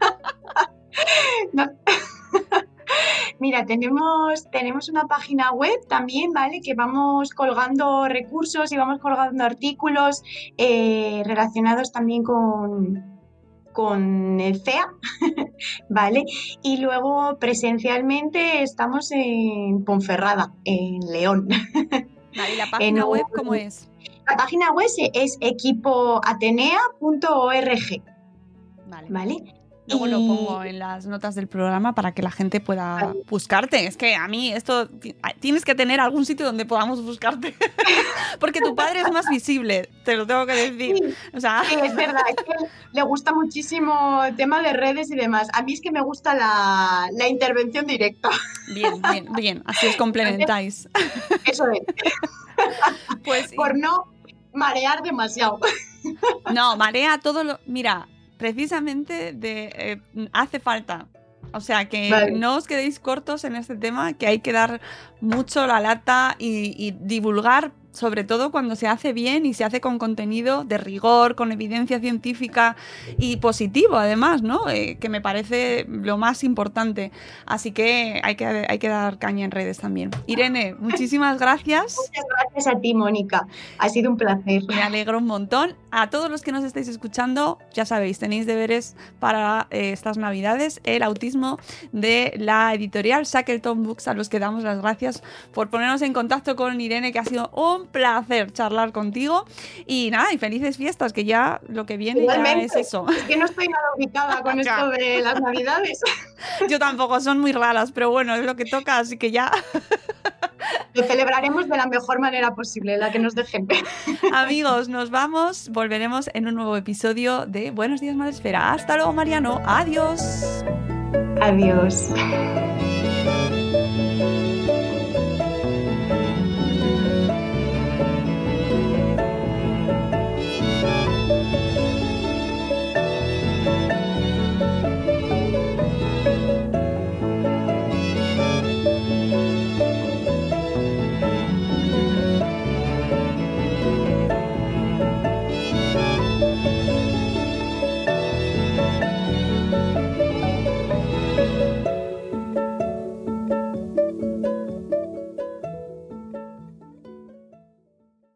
no. Mira, tenemos, tenemos una página web también, ¿vale? Que vamos colgando recursos y vamos colgando artículos eh, relacionados también con, con el C E A, ¿vale? Y luego presencialmente estamos en Ponferrada, en León. Vale, ¿y la página En- web cómo es? La página web es equipoatenea punto org, Vale. ¿vale? Luego lo Y- pongo en las notas del programa para que la gente pueda buscarte. Es que a mí esto ti- tienes que tener algún sitio donde podamos buscarte. Porque tu padre es más visible, te lo tengo que decir. Sí. O sea, Sí, es verdad, es que le gusta muchísimo el tema de redes y demás. A mí es que me gusta la, la intervención directa. bien, bien, bien. Así os complementáis. Eso es, Pues por no marear demasiado. no, marea todo lo. Mira, precisamente de eh, hace falta. O sea que Vale. no os quedéis cortos en este tema, que hay que dar mucho la lata y, y divulgar, sobre todo cuando se hace bien y se hace con contenido de rigor, con evidencia científica y positivo, además, ¿no? Eh, que me parece lo más importante. Así que hay que hay que dar caña en redes también. Irene, muchísimas gracias. Muchas gracias a ti, Mónica. Ha sido un placer. Me alegro un montón. A todos los que nos estáis escuchando, ya sabéis, tenéis deberes para eh, estas navidades. El autismo de la editorial Shackleton Books, a los que damos las gracias por ponernos en contacto con Irene, que ha sido un placer charlar contigo. Y nada, y felices fiestas, que ya lo que viene Igualmente. ya es eso. Es que no estoy nada ubicada con Ya. esto de las navidades. Yo tampoco, son muy raras, pero bueno, es lo que toca, así que ya. Lo celebraremos de la mejor manera posible, la que nos dejen. Amigos, nos vamos. Volveremos en un nuevo episodio de Buenos Días Madresfera. Hasta luego, Mariano. Adiós. Adiós.